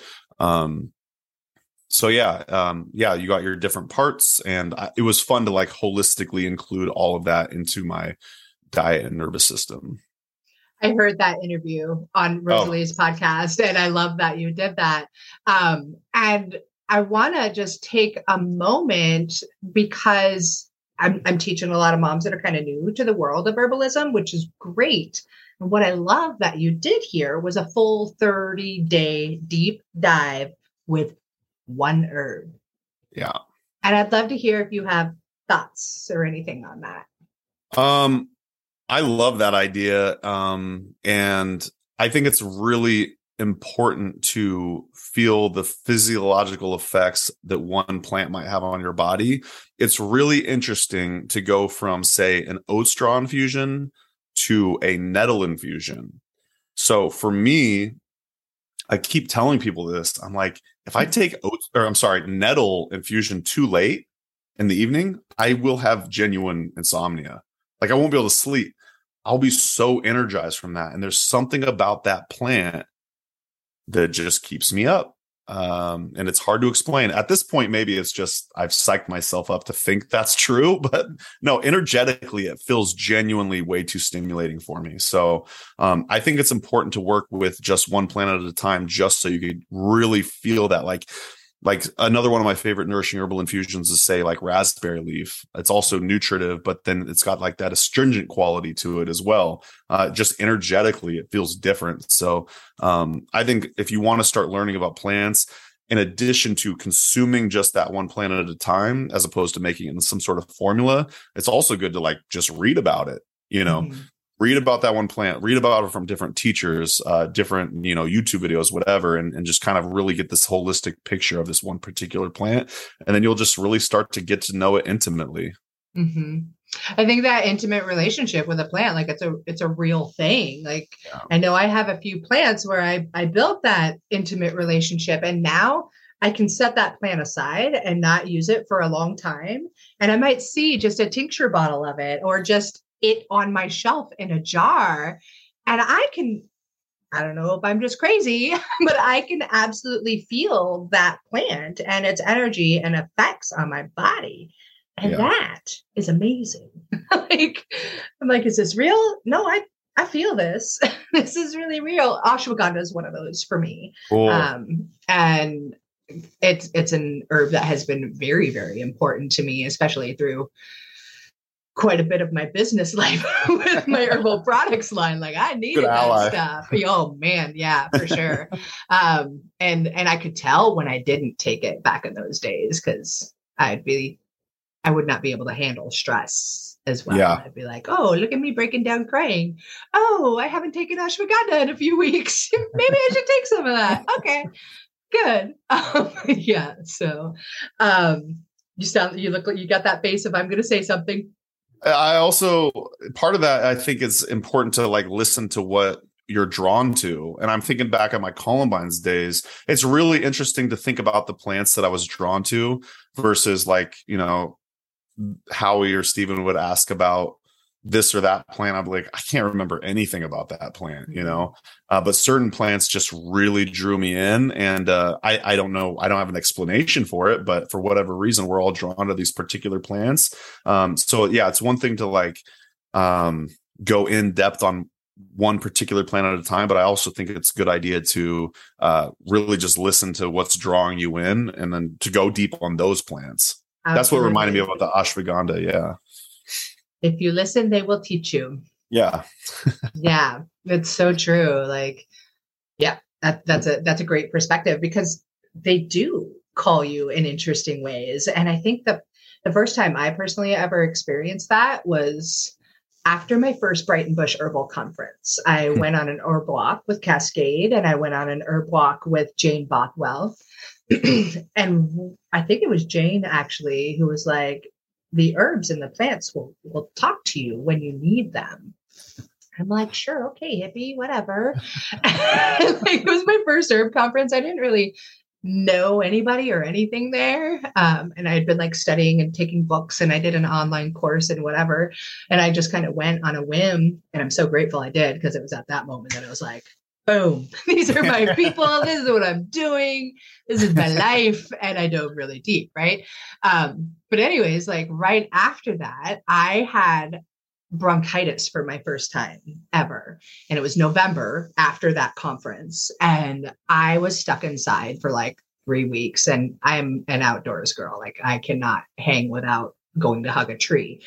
you got your different parts, and it was fun to like holistically include all of that into my diet and nervous system. I heard that interview on Rosalie's podcast, and I love that you did that. And I want to just take a moment because I'm teaching a lot of moms that are kind of new to the world of herbalism, which is great. And what I love that you did here was a full 30-day deep dive with one herb. Yeah. And I'd love to hear if you have thoughts or anything on that. I love that idea. And I think it's really important to feel the physiological effects that one plant might have on your body. It's really interesting to go from, say, an oat straw infusion to a nettle infusion. So for me, I keep telling people this. I'm like, if I take nettle infusion too late in the evening, I will have genuine insomnia. Like, I won't be able to sleep. I'll be so energized from that. And there's something about that plant that just keeps me up. And it's hard to explain. At this point, maybe it's just I've psyched myself up to think that's true. But no, energetically, it feels genuinely way too stimulating for me. So I think it's important to work with just one plant at a time, just so you could really feel that. Like another one of my favorite nourishing herbal infusions is, say, like raspberry leaf. It's also nutritive, but then it's got like that astringent quality to it as well. Just energetically, it feels different. So I think if you want to start learning about plants, in addition to consuming just that one plant at a time, as opposed to making it in some sort of formula, it's also good to like just read about it, read about that one plant, read about it from different teachers, different, YouTube videos, whatever, and just kind of really get this holistic picture of this one particular plant. And then you'll just really start to get to know it intimately. Mm-hmm. I think that intimate relationship with a plant, like it's a real thing. Like, yeah. I know I have a few plants where I built that intimate relationship, and now I can set that plant aside and not use it for a long time. And I might see just a tincture bottle of it, or just it on my shelf in a jar. And I don't know if I'm just crazy, but I can absolutely feel that plant and its energy and effects on my body. And that is amazing. I'm like, is this real? No, I feel this. This is really real. Ashwagandha is one of those for me. Cool. And it's an herb that has been very, very important to me, especially through quite a bit of my business life with my herbal products line. Like I needed Good ally. that stuff. Oh man, yeah, for sure. And I could tell when I didn't take it back in those days because I would not be able to handle stress as well. Yeah. I'd be like, oh, look at me breaking down crying. Oh, I haven't taken ashwagandha in a few weeks. Maybe I should take some of that. Okay, good. Yeah. So you look like you got that face of I'm going to say something. I also, part of that, I think it's important to like listen to what you're drawn to. And I'm thinking back at my Columbine's days. It's really interesting to think about the plants that I was drawn to versus like, you know, Howie or Steven would ask about this or that plant. I'm like, I can't remember anything about that plant, you know, but certain plants just really drew me in. And I don't know, I don't have an explanation for it, but for whatever reason, we're all drawn to these particular plants. So yeah, it's one thing to like go in depth on one particular plant at a time, but I also think it's a good idea to really just listen to what's drawing you in and then to go deep on those plants. Absolutely. That's what reminded me about the ashwagandha. Yeah. If you listen, they will teach you. Yeah. Yeah, it's so true. Like, yeah, that's a great perspective because they do call you in interesting ways. And I think the first time I personally ever experienced that was after my first Brighton Bush Herbal Conference. I went on an herb walk with Cascade and I went on an herb walk with Jane Bothwell. And I think it was Jane actually who was like, the herbs and the plants will talk to you when you need them. I'm like, sure, okay, hippie, whatever. Like, it was my first herb conference. I didn't really know anybody or anything there. And I had been like studying and taking books and I did an online course and whatever. And I just kind of went on a whim. And I'm so grateful I did because it was at that moment that I was like, boom, these are my people. This is what I'm doing. This is my life. And I dove really deep. Right. But anyways, like right after that, I had bronchitis for my first time ever. And it was November after that conference. And I was stuck inside for like 3 weeks. And I'm an outdoors girl. Like I cannot hang without going to hug a tree.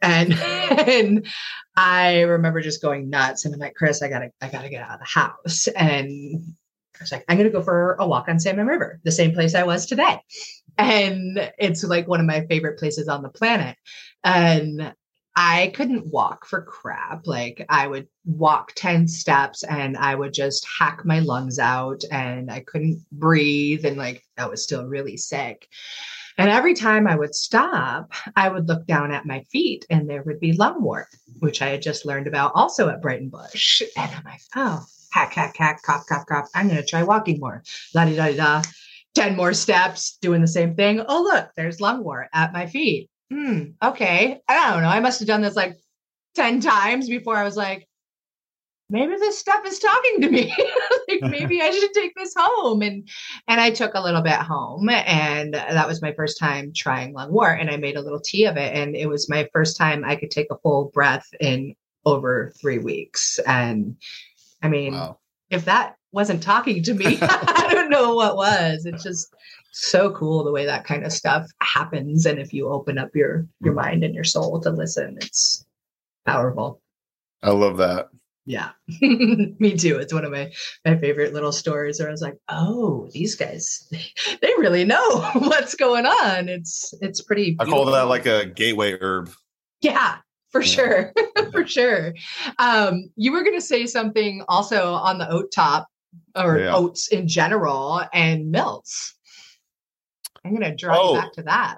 And I remember just going nuts. And I'm like, Chris, I gotta get out of the house. And I was like, I'm going to go for a walk on Salmon River, the same place I was today. And it's like one of my favorite places on the planet. And I couldn't walk for crap. Like I would walk 10 steps and I would just hack my lungs out and I couldn't breathe. And like, I was still really sick. And every time I would stop, I would look down at my feet and there would be lungwort, which I had just learned about also at Brighton Bush. And I'm like, oh, hack, cough, cough, cough. I'm going to try walking more. La-di-da-di-da. 10 more steps, doing the same thing. Oh, look, there's lungwort at my feet. Okay. I don't know. I must have done this like 10 times before I was like, maybe this stuff is talking to me. Like maybe I should take this home. And I took a little bit home and that was my first time trying lungwort and I made a little tea of it. And it was my first time I could take a full breath in over 3 weeks. And I mean, wow. If that wasn't talking to me, I don't know what was. It's just so cool the way that kind of stuff happens. And if you open up your mind and your soul to listen, it's powerful. I love that. Yeah, me too. It's one of my favorite little stories where I was like, oh, these guys, they really know what's going on. It's pretty beautiful. I call that like a gateway herb. Yeah, for sure. For sure. You were going to say something also on the oat top or oats in general and milts. I'm going to draw you back to that.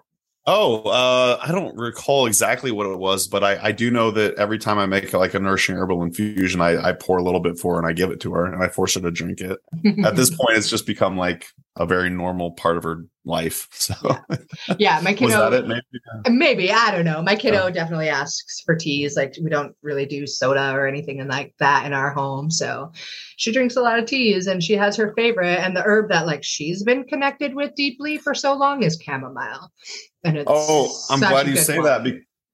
I don't recall exactly what it was, but I do know that every time I make like a nourishing herbal infusion, I pour a little bit for her and I give it to her and I force her to drink it. At this point, it's just become like a very normal part of her life. So yeah, my kiddo. Was that it? Maybe, I don't know. My kiddo definitely asks for teas. Like we don't really do soda or anything like that in our home. So she drinks a lot of teas and she has her favorite. And the herb that like she's been connected with deeply for so long is chamomile. And it's I'm glad you say that.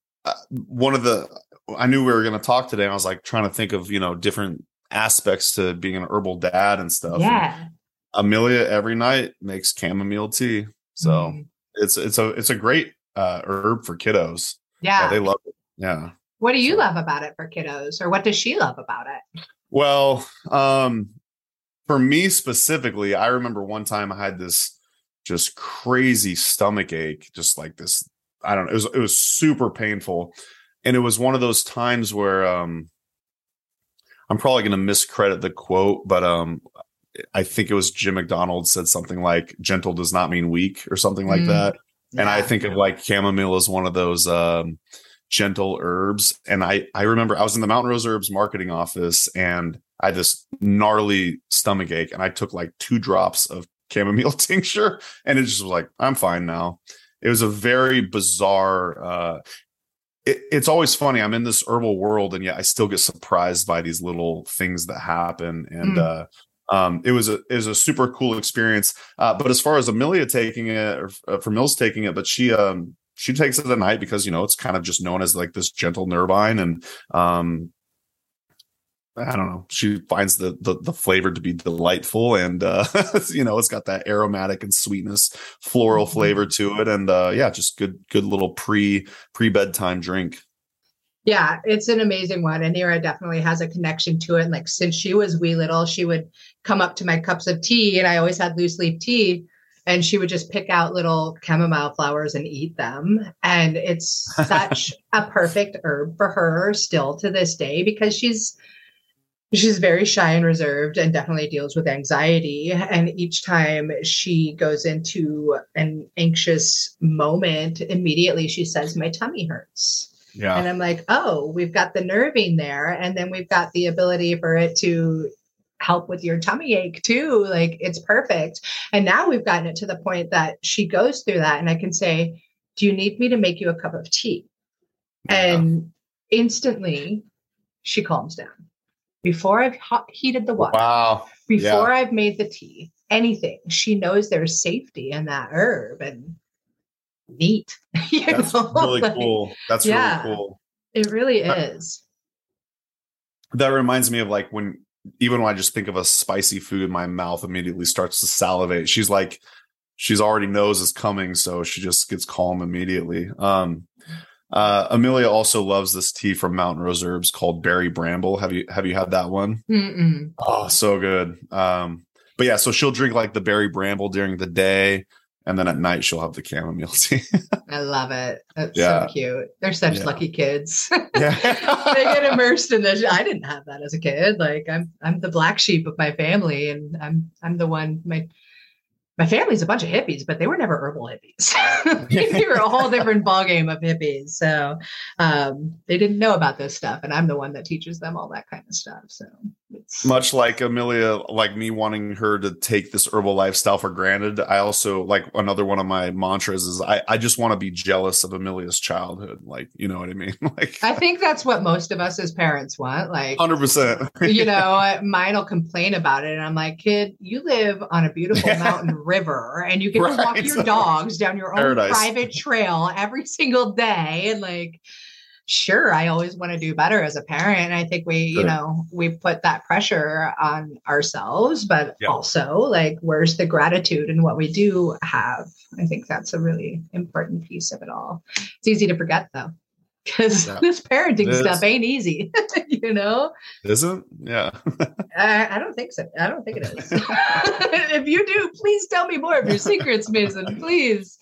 I knew we were going to talk today. And I was like trying to think of, different aspects to being an herbal dad and stuff. Yeah. And Amelia every night makes chamomile tea. So it's a great herb for kiddos. Yeah. They love it. Yeah. What do you love about it for kiddos, or what does she love about it? Well, for me specifically, I remember one time I had this just crazy stomach ache, just like this. I don't know. It was super painful. And it was one of those times where I'm probably going to miscredit the quote, but I think it was Jim McDonald said something like gentle does not mean weak or something like that. And I think of like chamomile as one of those gentle herbs. And I remember I was in the Mountain Rose Herbs marketing office and I had this gnarly stomach ache and I took like 2 drops of chamomile tincture and it just was like, I'm fine now. It was a very bizarre, it's always funny. I'm in this herbal world and yet I still get surprised by these little things that happen. And, it was a super cool experience. But as far as Amelia taking it or for Mills taking it, but she takes it at night because, it's kind of just known as like this gentle nervine. And, I don't know. She finds the flavor to be delightful and, it's got that aromatic and sweetness, floral flavor to it. And, just good little pre bedtime drink. Yeah, it's an amazing one. And Nira definitely has a connection to it. And like, since she was wee little, she would come up to my cups of tea and I always had loose leaf tea and she would just pick out little chamomile flowers and eat them. And it's such a perfect herb for her still to this day because she's very shy and reserved and definitely deals with anxiety. And each time she goes into an anxious moment, immediately she says, my tummy hurts. Yeah. And I'm like, oh, we've got the nervine there. And then we've got the ability for it to help with your tummy ache too. Like it's perfect. And now we've gotten it to the point that she goes through that and I can say, do you need me to make you a cup of tea? Yeah. And instantly she calms down. Before I've heated the water, before I've made the tea, anything, she knows there's safety in that herb and neat. That's really cool. That's really cool. It really is. That reminds me of like even when I just think of a spicy food, my mouth immediately starts to salivate. She's already knows it's coming. So she just gets calm immediately. Amelia also loves this tea from Mountain Rose Herbs called Berry Bramble. Have you had that one? Mm-mm. Oh, so good. But yeah, so she'll drink like the Berry Bramble during the day. And then at night she'll have the chamomile tea. I love it. That's so cute. They're such lucky kids. Yeah. They get immersed in this. I didn't have that as a kid. Like I'm the black sheep of my family and I'm the one, my family's a bunch of hippies, but they were never herbal hippies. They were a whole different ballgame of hippies. So they didn't know about this stuff. And I'm the one that teaches them all that kind of stuff. So it's much like Amelia, like me wanting her to take this herbal lifestyle for granted. I also like another one of my mantras is I just want to be jealous of Amelia's childhood. Like, you know what I mean? Like, I think that's what most of us as parents want. Like 100%. Mine will complain about it. And I'm like, kid, you live on a beautiful mountain river and you get to walk your dogs down your own private trail every single day. And like, sure, I always want to do better as a parent. And I think we put that pressure on ourselves, but also like, where's the gratitude in what we do have? I think that's a really important piece of it all. It's easy to forget though, because this parenting stuff ain't easy, Isn't? Yeah. I don't think so. I don't think it is. If you do, please tell me more of your secrets, Mason, please.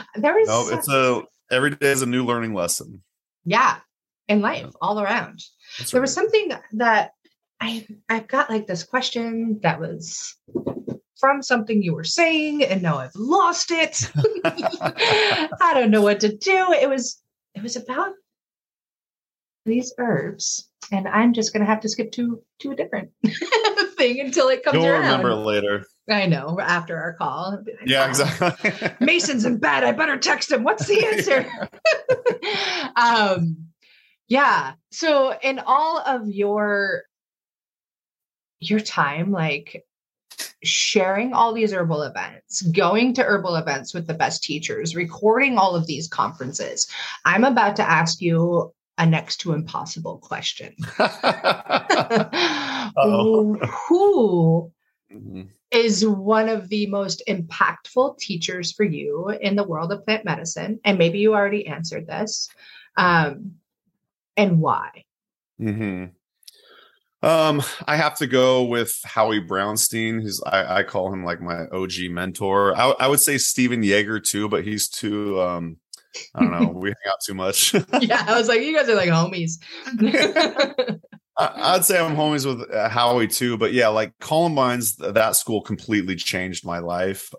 Every day is a new learning lesson. Yeah. In life, all around. There was something that I've got like this question that was from something you were saying, and now I've lost it. I don't know what to do. It was about these herbs, and I'm just going to have to skip to a different thing until it comes around. You'll remember it later. I know, after our call. Like, yeah, exactly. Mason's in bed. I better text him. What's the answer? Yeah. So in all of your time, like sharing all these herbal events, going to herbal events with the best teachers, recording all of these conferences, I'm about to ask you a next to impossible question. Who is one of the most impactful teachers for you in the world of plant medicine? And maybe you already answered this. and why? Hmm. I have to go with Howie Brownstein. I call him like my OG mentor. I would say Steven Yeager too, but he's too I don't know. We hang out too much. Yeah, I was like, you guys are like homies. I'd say I'm homies with Howie too, but yeah, like Columbine's that school completely changed my life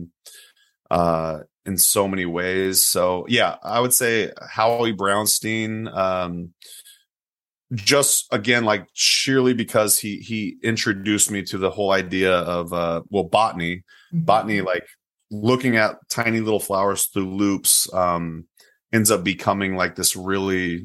in so many ways. So yeah, I would say Howie Brownstein. Just again, like sheerly because he introduced me to the whole idea of botany. Botany, like looking at tiny little flowers through loops, ends up becoming like this really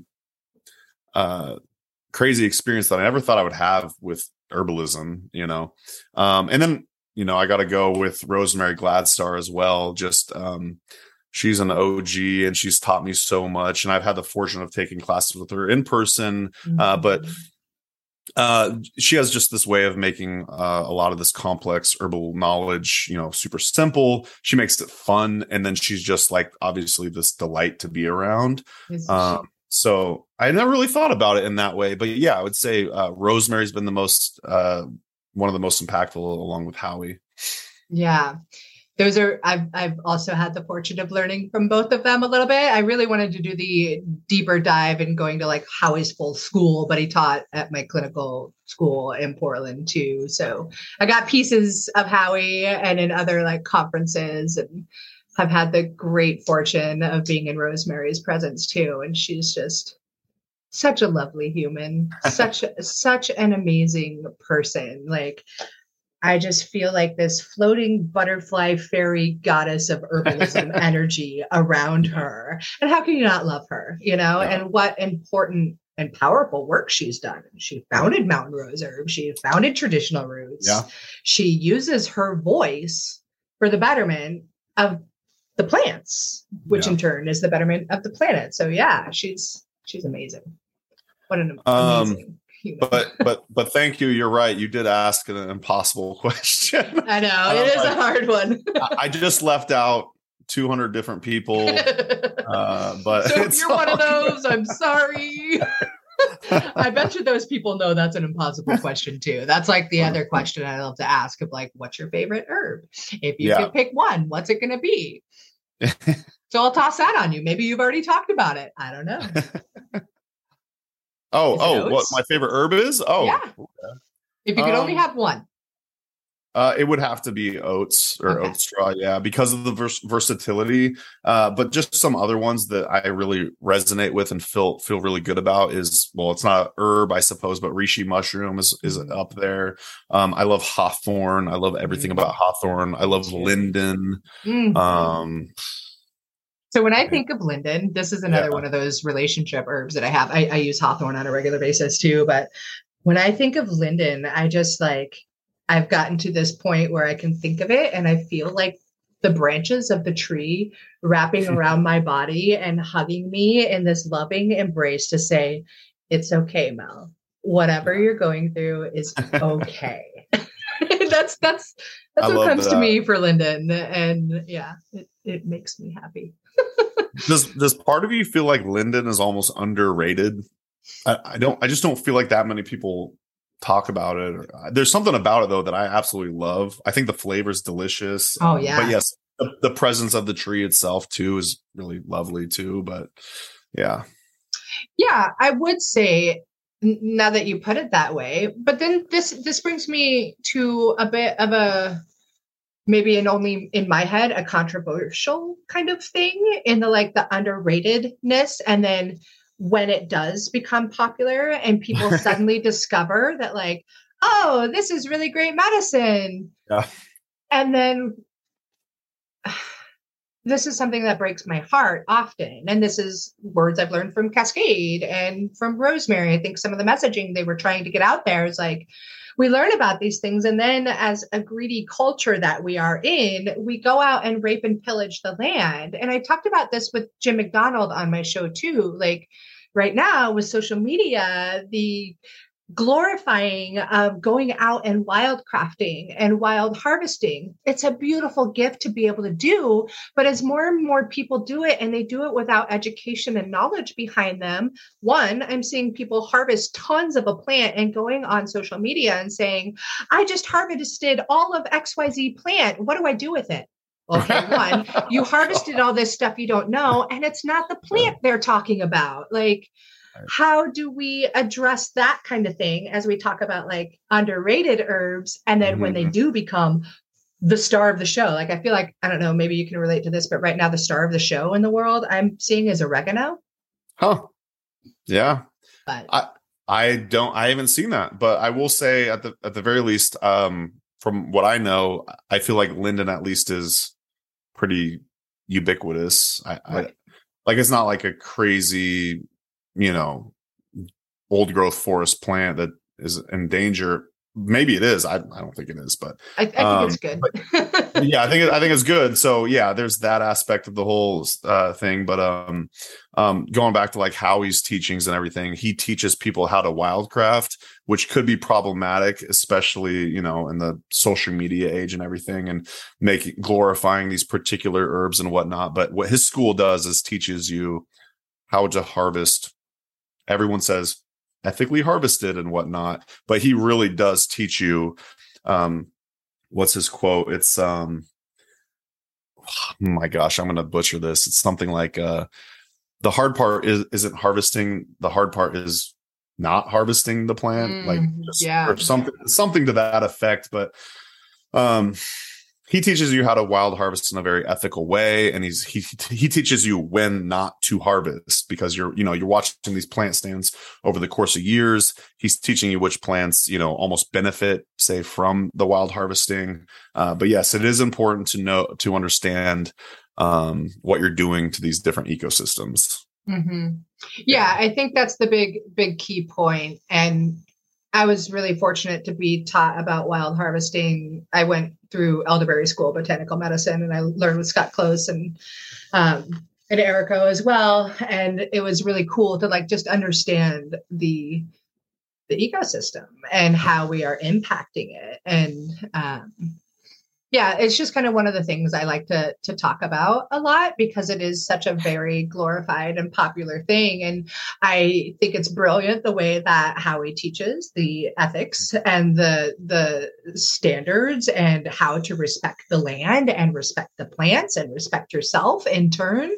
crazy experience that I never thought I would have with herbalism, and then I got to go with Rosemary Gladstar as well. Just she's an OG and she's taught me so much. And I've had the fortune of taking classes with her in person. But she has just this way of making a lot of this complex herbal knowledge, super simple. She makes it fun. And then she's just like, obviously this delight to be around. So I never really thought about it in that way. But yeah, I would say Rosemary's been one of the most impactful along with Howie. Yeah. I've also had the fortune of learning from both of them a little bit. I really wanted to do the deeper dive and going to like Howie's full school, but he taught at my clinical school in Portland too. So I got pieces of Howie and in other like conferences, and have had the great fortune of being in Rosemary's presence too. And she's just such a lovely human, such an amazing person. Like, I just feel like this floating butterfly fairy goddess of herbalism energy around her. And how can you not love her, Yeah. And what important and powerful work she's done. She founded Mountain Rose Herb. She founded Traditional Roots. Yeah. She uses her voice for the betterment of the plants, which in turn is the betterment of the planet. So yeah, she's amazing. What an amazing But thank you. You're right. You did ask an impossible question. I know it is a hard one. I just left out 200 different people. But so if you're one of those, I'm sorry. I bet you those people know that's an impossible question too. That's like the other question I love to ask of like, what's your favorite herb? If you could pick one, what's it going to be? So I'll toss that on you. Maybe you've already talked about it. I don't know. What my favorite herb is? Yeah. If you could only have one. It would have to be oats or oat straw, because of the versatility. But just some other ones that I really resonate with and feel really good about is, well, it's not a herb, I suppose, but reishi mushroom is up there. I love hawthorn. I love everything about hawthorn. I love linden. So when I think of linden, this is another one of those relationship herbs that I have. I use hawthorn on a regular basis too, but when I think of linden, I just like, I've gotten to this point where I can think of it and I feel like the branches of the tree wrapping around my body and hugging me in this loving embrace to say, it's okay, Mel. Whatever you're going through is okay. That's what comes to me for linden. And yeah, it makes me happy. Does part of you feel like linden is almost underrated? I just don't feel like that many people talk about it. There's something about it though that I absolutely love. I think the flavor is delicious. Oh yeah. But yes, the presence of the tree itself too is really lovely too. But yeah, I would say now that you put it that way. But then this brings me to a bit of a maybe and only in my head a controversial kind of thing in the underratedness, and then when it does become popular and people suddenly discover that like, oh, this is really great medicine. Yeah. And then this is something that breaks my heart often. And this is words I've learned from Cascade and from Rosemary. I think some of the messaging they were trying to get out there is like, we learn about these things. And then as a greedy culture that we are in, we go out and rape and pillage the land. And I talked about this with Jim McDonald on my show too. Like right now with social media, the glorifying of going out and wild crafting and wild harvesting. It's a beautiful gift to be able to do, but as more and more people do it and they do it without education and knowledge behind them, one, I'm seeing people harvest tons of a plant and going on social media and saying, I just harvested all of XYZ plant. What do I do with it? Okay, one, you harvested all this stuff you don't know, and it's not the plant they're talking about. Like, how do we address that kind of thing as we talk about like underrated herbs? And then when they do become the star of the show, like I feel like, I don't know, maybe you can relate to this, but right now the star of the show in the world I'm seeing is oregano. Huh. Yeah. But I haven't seen that, but I will say at the very least, from what I know, I feel like linden at least is pretty ubiquitous. I like, it's not like a crazy, old growth forest plant that is in danger. Maybe it is. I don't think it is, but I think it's good. Yeah, I think it's good. So yeah, there's that aspect of the whole thing. But going back to like Howie's teachings and everything, he teaches people how to wildcraft, which could be problematic, especially in the social media age and everything, and glorifying these particular herbs and whatnot. But what his school does is teaches you how to harvest. Everyone says ethically harvested and whatnot, but he really does teach you. What's his quote? It's oh my gosh, I'm going to butcher this. It's something like the hard part isn't harvesting. The hard part is not harvesting the plant, or something to that effect. But he teaches you how to wild harvest in a very ethical way, and he teaches you when not to harvest, because you're watching these plant stands over the course of years. He's teaching you which plants almost benefit, say, from the wild harvesting. But yes, it is important to understand what you're doing to these different ecosystems. Mm-hmm. Yeah, I think that's the big key point. And I was really fortunate to be taught about wild harvesting. I went through Elderberry School of Botanical Medicine, and I learned with Scott Close and Erico as well. And it was really cool to like just understand the ecosystem and how we are impacting it. And yeah, it's just kind of one of the things I like to talk about a lot, because it is such a very glorified and popular thing. And I think it's brilliant the way that Howie teaches the ethics and the standards and how to respect the land and respect the plants and respect yourself in turn.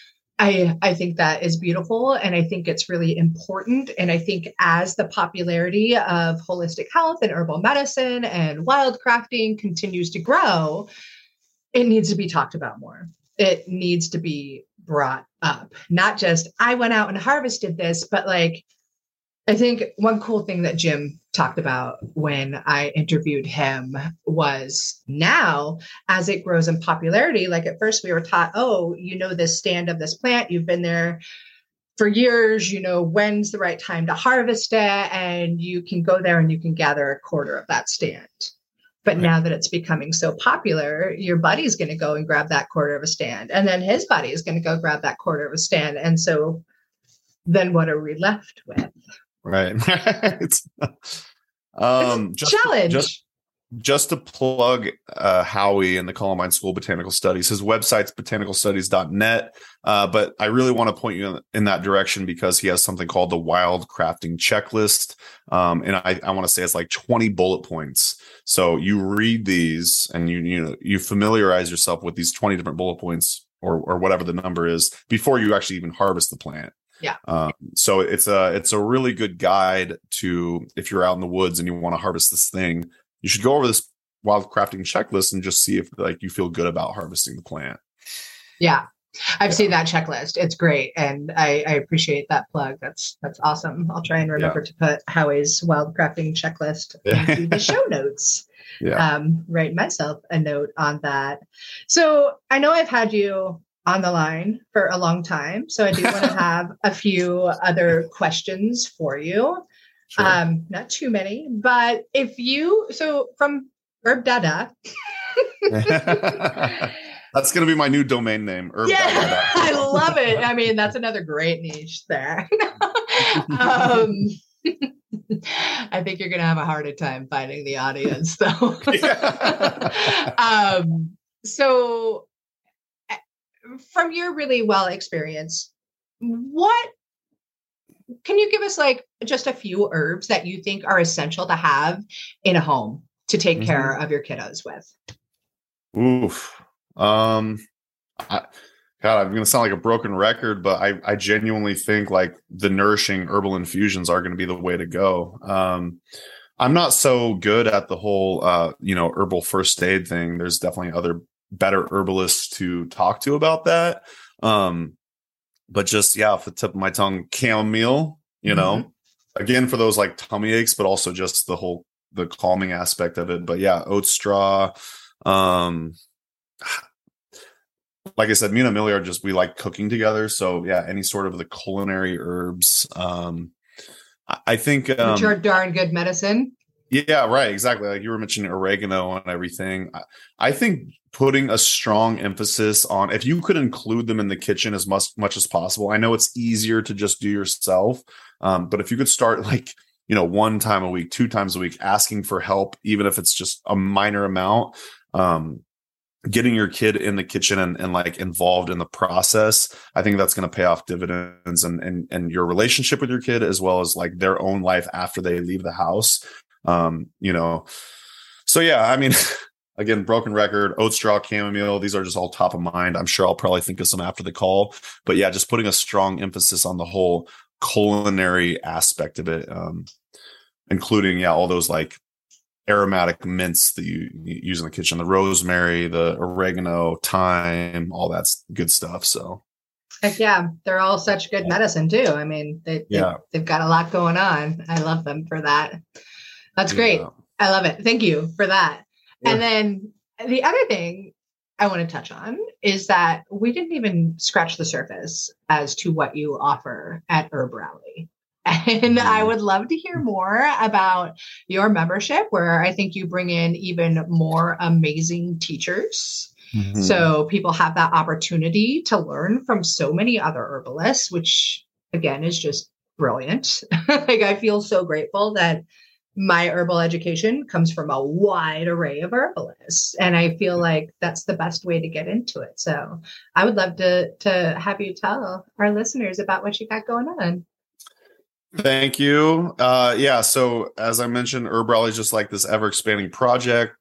I think that is beautiful, and I think it's really important. And I think as the popularity of holistic health and herbal medicine and wildcrafting continues to grow, it needs to be talked about more. It needs to be brought up. Not just, I went out and harvested this, but like, I think one cool thing that Jim talked about when I interviewed him was, now as it grows in popularity, like at first we were taught, this stand of this plant, you've been there for years, when's the right time to harvest it, and you can go there and you can gather a quarter of that stand. But now that it's becoming so popular, your buddy's going to go and grab that quarter of a stand, and then his buddy is going to go grab that quarter of a stand. And so then what are we left with? Right. It's challenge. Just to plug Howie and the Columbine School of Botanical Studies. His website's botanicalstudies.net. But I really want to point you in that direction, because he has something called the Wild Crafting Checklist. And I want to say it's like 20 bullet points. So you read these and you familiarize yourself with these 20 different bullet points or whatever the number is before you actually even harvest the plant. Yeah. So it's a really good guide to, if you're out in the woods and you want to harvest this thing, you should go over this wild crafting checklist and just see if like you feel good about harvesting the plant. Yeah. I've seen that checklist. It's great. And I appreciate that plug. That's awesome. I'll try and remember to put Howie's wild crafting checklist into the show notes. Yeah. Write myself a note on that. So I know I've had you on the line for a long time, so I do want to have a few other questions for you. Sure. Not too many, but from Herb Dada. That's going to be my new domain name. Herb Dada. I love it. I mean, that's another great niche there. I think you're going to have a harder time finding the audience, though. So, from your really well experience, what can you give us, like, just a few herbs that you think are essential to have in a home to take care of your kiddos with? Oof. God, I'm going to sound like a broken record, but I genuinely think like the nourishing herbal infusions are going to be the way to go. I'm not so good at the whole, herbal first aid thing. There's definitely other better herbalists to talk to about that. But just, off the tip of my tongue, chamomile, again, for those like tummy aches, but also just the calming aspect of it. But yeah, oat straw, like I said, me and Amelia we like cooking together. So yeah, any sort of the culinary herbs. I think which are darn good medicine. Yeah, right. Exactly. Like you were mentioning oregano and everything. I think putting a strong emphasis on, if you could include them in the kitchen as much as possible. I know it's easier to just do yourself. But if you could start like, 1 time a week, 2 times a week, asking for help, even if it's just a minor amount, getting your kid in the kitchen and like involved in the process, I think that's going to pay off dividends and your relationship with your kid, as well as like their own life after they leave the house. So yeah, I mean, again, broken record, oat straw, chamomile, these are just all top of mind. I'm sure I'll probably think of some after the call, but yeah, just putting a strong emphasis on the whole culinary aspect of it, including, all those like aromatic mints that you use in the kitchen, the rosemary, the oregano, thyme, all that's good stuff. So heck yeah, they're all such good medicine too. I mean, they've got a lot going on. I love them for that. That's great. I love it. Thank you for that. Yeah. And then the other thing I want to touch on is that we didn't even scratch the surface as to what you offer at Herb Rally. And I would love to hear more about your membership, where I think you bring in even more amazing teachers. So people have that opportunity to learn from so many other herbalists, which again is just brilliant. Like I feel so grateful that my herbal education comes from a wide array of herbalists. And I feel like that's the best way to get into it. So I would love to have you tell our listeners about what you got going on. Thank you. So as I mentioned, Herb Rally is just like this ever expanding project.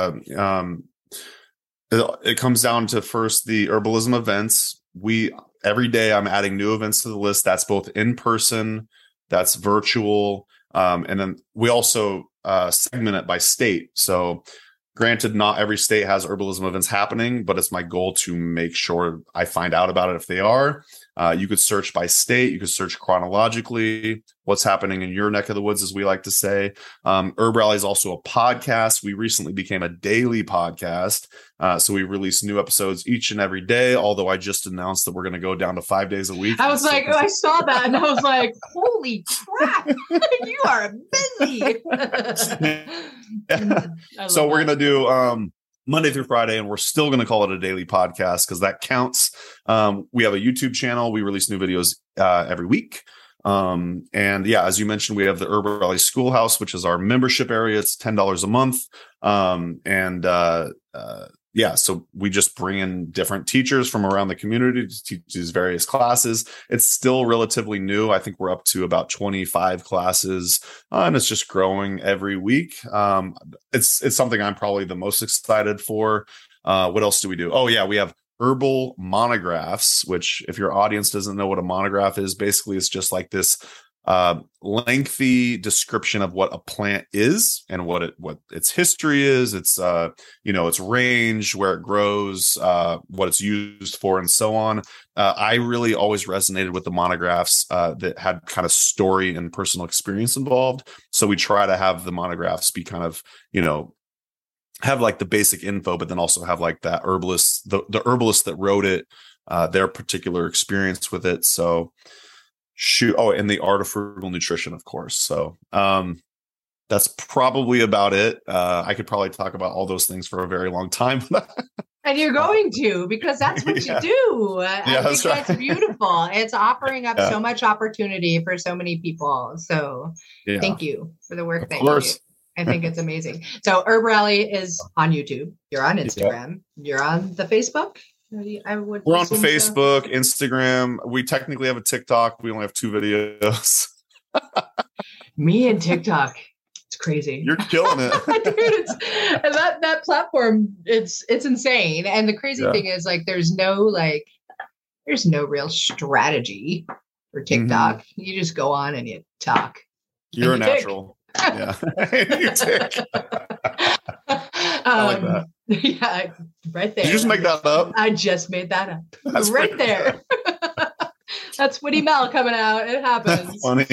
It comes down to first the herbalism events. Every day I'm adding new events to the list. That's both in person, that's virtual. And then we also segment it by state. So granted, not every state has herbalism events happening, but it's my goal to make sure I find out about it if they are. You could search by state. You could search chronologically what's happening in your neck of the woods, as we like to say. Herb Rally is also a podcast. We recently became a daily podcast. So we release new episodes each and every day, although I just announced that we're going to go down to 5 days a week. I was like, I saw that and I was like, holy crap, you are busy. So we're going to do Monday through Friday, and we're still going to call it a daily podcast because that counts. We have a YouTube channel. We release new videos every week. As you mentioned, we have the Herb Rally Schoolhouse, which is our membership area. It's $10 a month. So we just bring in different teachers from around the community to teach these various classes. It's still relatively new. I think we're up to about 25 classes, and it's just growing every week. It's something I'm probably the most excited for. What else do we do? Oh yeah, we have herbal monographs, which if your audience doesn't know what a monograph is, basically it's just like this lengthy description of what a plant is and what its history is, its its range, where it grows, what it's used for, and so on. I really always resonated with the monographs that had kind of story and personal experience involved. So we try to have the monographs be kind of, have like the basic info, but then also have like that herbalist, the herbalist that wrote it, their particular experience with it. So and the art of frugal nutrition, of course. So that's probably about it. I could probably talk about all those things for a very long time. And you're going to, because that's what you do. I think that's beautiful. It's offering up so much opportunity for so many people. So thank you for the work that you do. I think it's amazing. So Herb Rally is on YouTube. You're on Instagram. You're on the Facebook. We're on Facebook, Instagram. We technically have a TikTok. We only have 2 videos. Me and TikTok. It's crazy. You're killing it. Dude, that platform, it's insane. And the crazy thing is, like, there's no real strategy for TikTok. Mm-hmm. You just go on and you talk. You're a natural. Yeah. You tick. I like that. Yeah, right there. Did you just make that up? I just made that up. That's right there. That's Woody Mel coming out. It happens. Funny.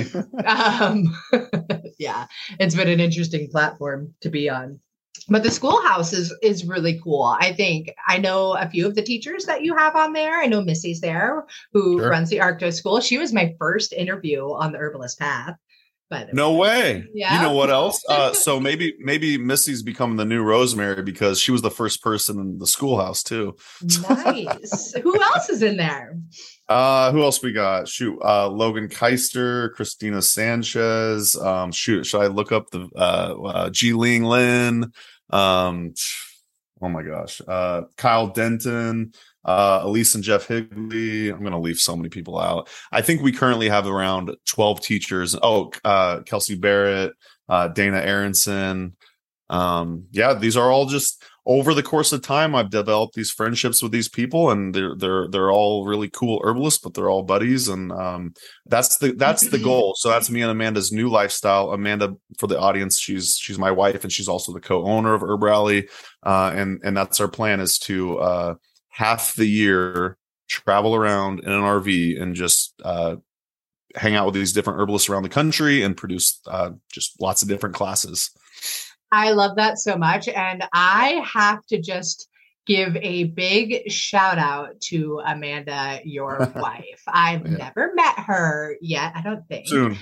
Yeah, it's been an interesting platform to be on. But the schoolhouse is really cool. I think I know a few of the teachers that you have on there. I know Missy's there, who runs the Arcto School. She was my first interview on the Herbalist Path. No way. Yeah. You know what else? So maybe Missy's becoming the new Rosemary because she was the first person in the schoolhouse too. Nice. Who else is in there? Who else we got? Logan Keister, Christina Sanchez. Should I look up the Ji Ling Lin? Oh my gosh. Kyle Denton. Elise and Jeff Higley. I'm going to leave so many people out. I think we currently have around 12 teachers. Kelsey Barrett, Dana Aronson. These are all just over the course of time. I've developed these friendships with these people, and they're all really cool herbalists, but they're all buddies. And that's the goal. So that's me and Amanda's new lifestyle. Amanda, for the audience, she's my wife, and she's also the co-owner of Herb Rally. And that's our plan, is to half the year travel around in an RV and just hang out with these different herbalists around the country and produce just lots of different classes. I love that so much. And I have to just give a big shout out to Amanda, your wife. I've never met her yet, I don't think. Soon.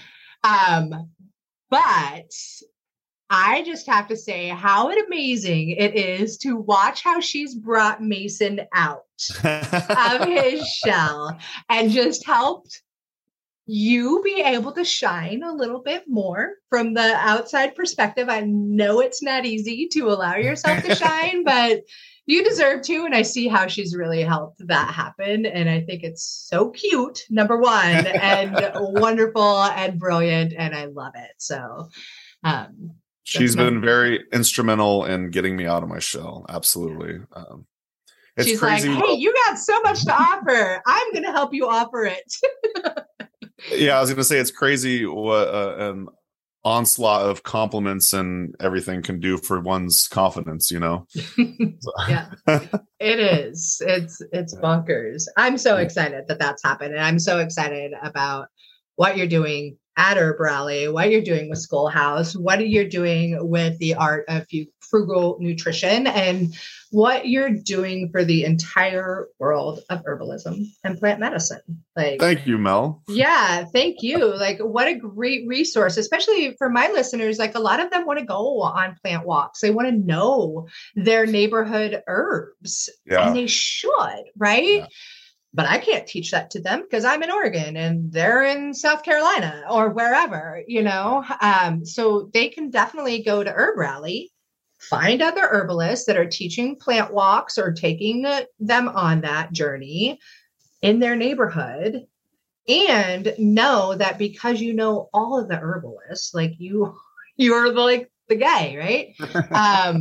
But I just have to say how amazing it is to watch how she's brought Mason out of his shell and just helped you be able to shine a little bit more from the outside perspective. I know it's not easy to allow yourself to shine, but you deserve to. And I see how she's really helped that happen. And I think it's so cute, number one, and wonderful and brilliant. And I love it. So, she's been very instrumental in getting me out of my shell. Absolutely. She's crazy. Like, hey, you got so much to offer. I'm going to help you offer it. Yeah, I was going to say, it's crazy what an onslaught of compliments and everything can do for one's confidence, you know? Yeah, it is. It's bonkers. I'm so excited that that's happened. And I'm so excited about what you're doing at Herb Rally, what you're doing with Schoolhouse, what you're doing with the art of frugal nutrition, and what you're doing for the entire world of herbalism and plant medicine. Like, thank you, Mel. Yeah, thank you. Like, what a great resource, especially for my listeners. Like, a lot of them want to go on plant walks. They want to know their neighborhood herbs, and they should, right? Yeah. But I can't teach that to them because I'm in Oregon and they're in South Carolina or wherever, you know. So they can definitely go to Herb Rally, find other herbalists that are teaching plant walks or taking them on that journey in their neighborhood, and know that because you know all of the herbalists, like you're the guy, right?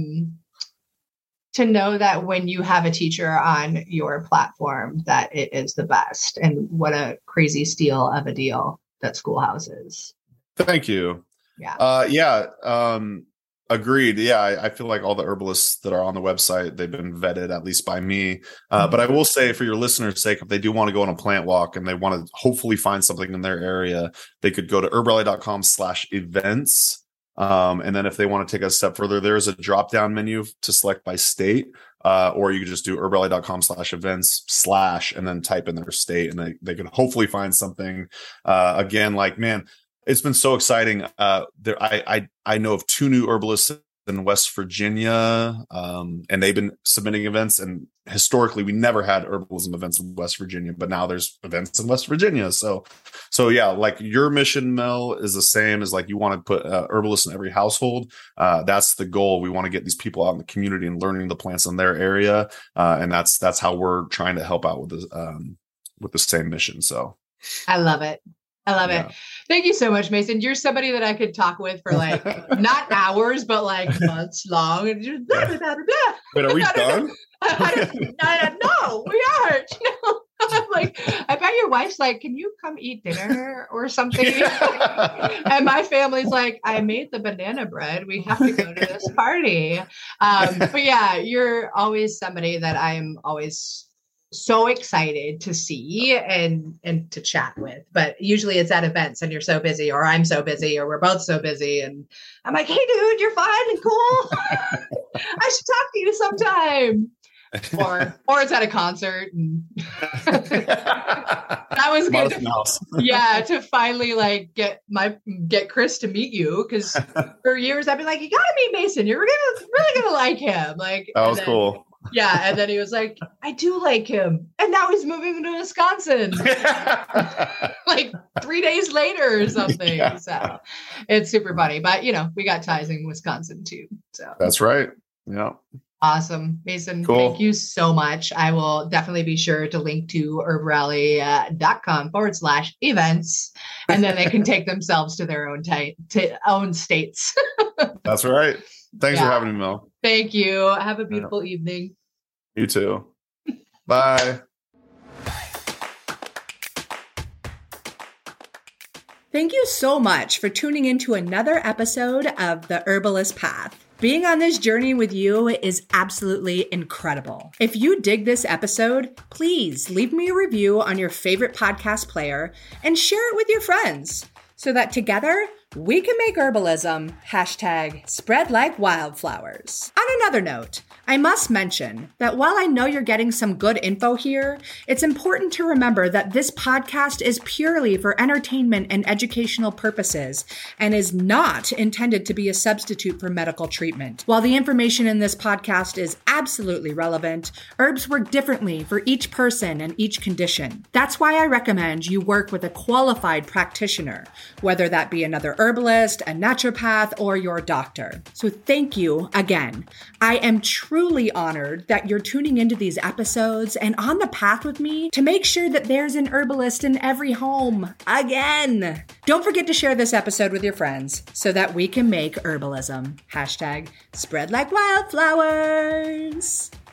To know that when you have a teacher on your platform, that it is the best. And what a crazy steal of a deal that Schoolhouse is. Thank you. Yeah. Agreed. Yeah. I feel like all the herbalists that are on the website, they've been vetted, at least by me. But I will say, for your listeners' sake, if they do want to go on a plant walk and they want to hopefully find something in their area, they could go to herbrally.com/events. And then if they want to take a step further, there's a drop-down menu to select by state, or you could just do herbrally.com/events/ and then type in their state, and they could hopefully find something. Again, like, man, it's been so exciting. I know of 2 new herbalists in West Virginia, and they've been submitting events. And historically, we never had herbalism events in West Virginia, but now there's events in West Virginia. So yeah, like your mission, Mel, is the same as like you want to put herbalists in every household. That's the goal. We want to get these people out in the community and learning the plants in their area, and that's how we're trying to help out with the same mission. So I love it. I love it. Thank you so much, Mason. You're somebody that I could talk with for like not hours, but like months long. And just blah, blah, blah, blah. Wait, are we done? No, we aren't. I'm like, I bet your wife's like, can you come eat dinner or something? And my family's like, I made the banana bread. We have to go to this party. But yeah, you're always somebody that I'm always so excited to see and to chat with. But usually it's at events and you're so busy, or I'm so busy, or we're both so busy. And I'm like, hey dude, you're fine and cool. I should talk to you sometime. Or it's at a concert. And that was good. Yeah, to finally like get Chris to meet you, because for years I've been like, you gotta meet Mason. You're really gonna like him. Like that was cool. Yeah, and then he was like, I do like him. And now he's moving to Wisconsin. Like 3 days later or something. Yeah. So it's super funny. But we got ties in Wisconsin too. So that's right. Yeah. Awesome. Mason, cool. Thank you so much. I will definitely be sure to link to herbrally.com/events, and then they can take themselves to their own states. That's right. Thanks for having me, Mel. Thank you. Have a beautiful evening. You too. Bye. Thank you so much for tuning into another episode of The Herbalist Path. Being on this journey with you is absolutely incredible. If you dig this episode, please leave me a review on your favorite podcast player and share it with your friends so that together we can make herbalism #spread like wildflowers. On another note, I must mention that while I know you're getting some good info here, it's important to remember that this podcast is purely for entertainment and educational purposes and is not intended to be a substitute for medical treatment. While the information in this podcast is absolutely relevant, herbs work differently for each person and each condition. That's why I recommend you work with a qualified practitioner, whether that be another herbalist, a naturopath, or your doctor. So thank you again. I am truly honored that you're tuning into these episodes and on the path with me to make sure that there's an herbalist in every home again. Don't forget to share this episode with your friends so that we can make herbalism #spread like wildflowers.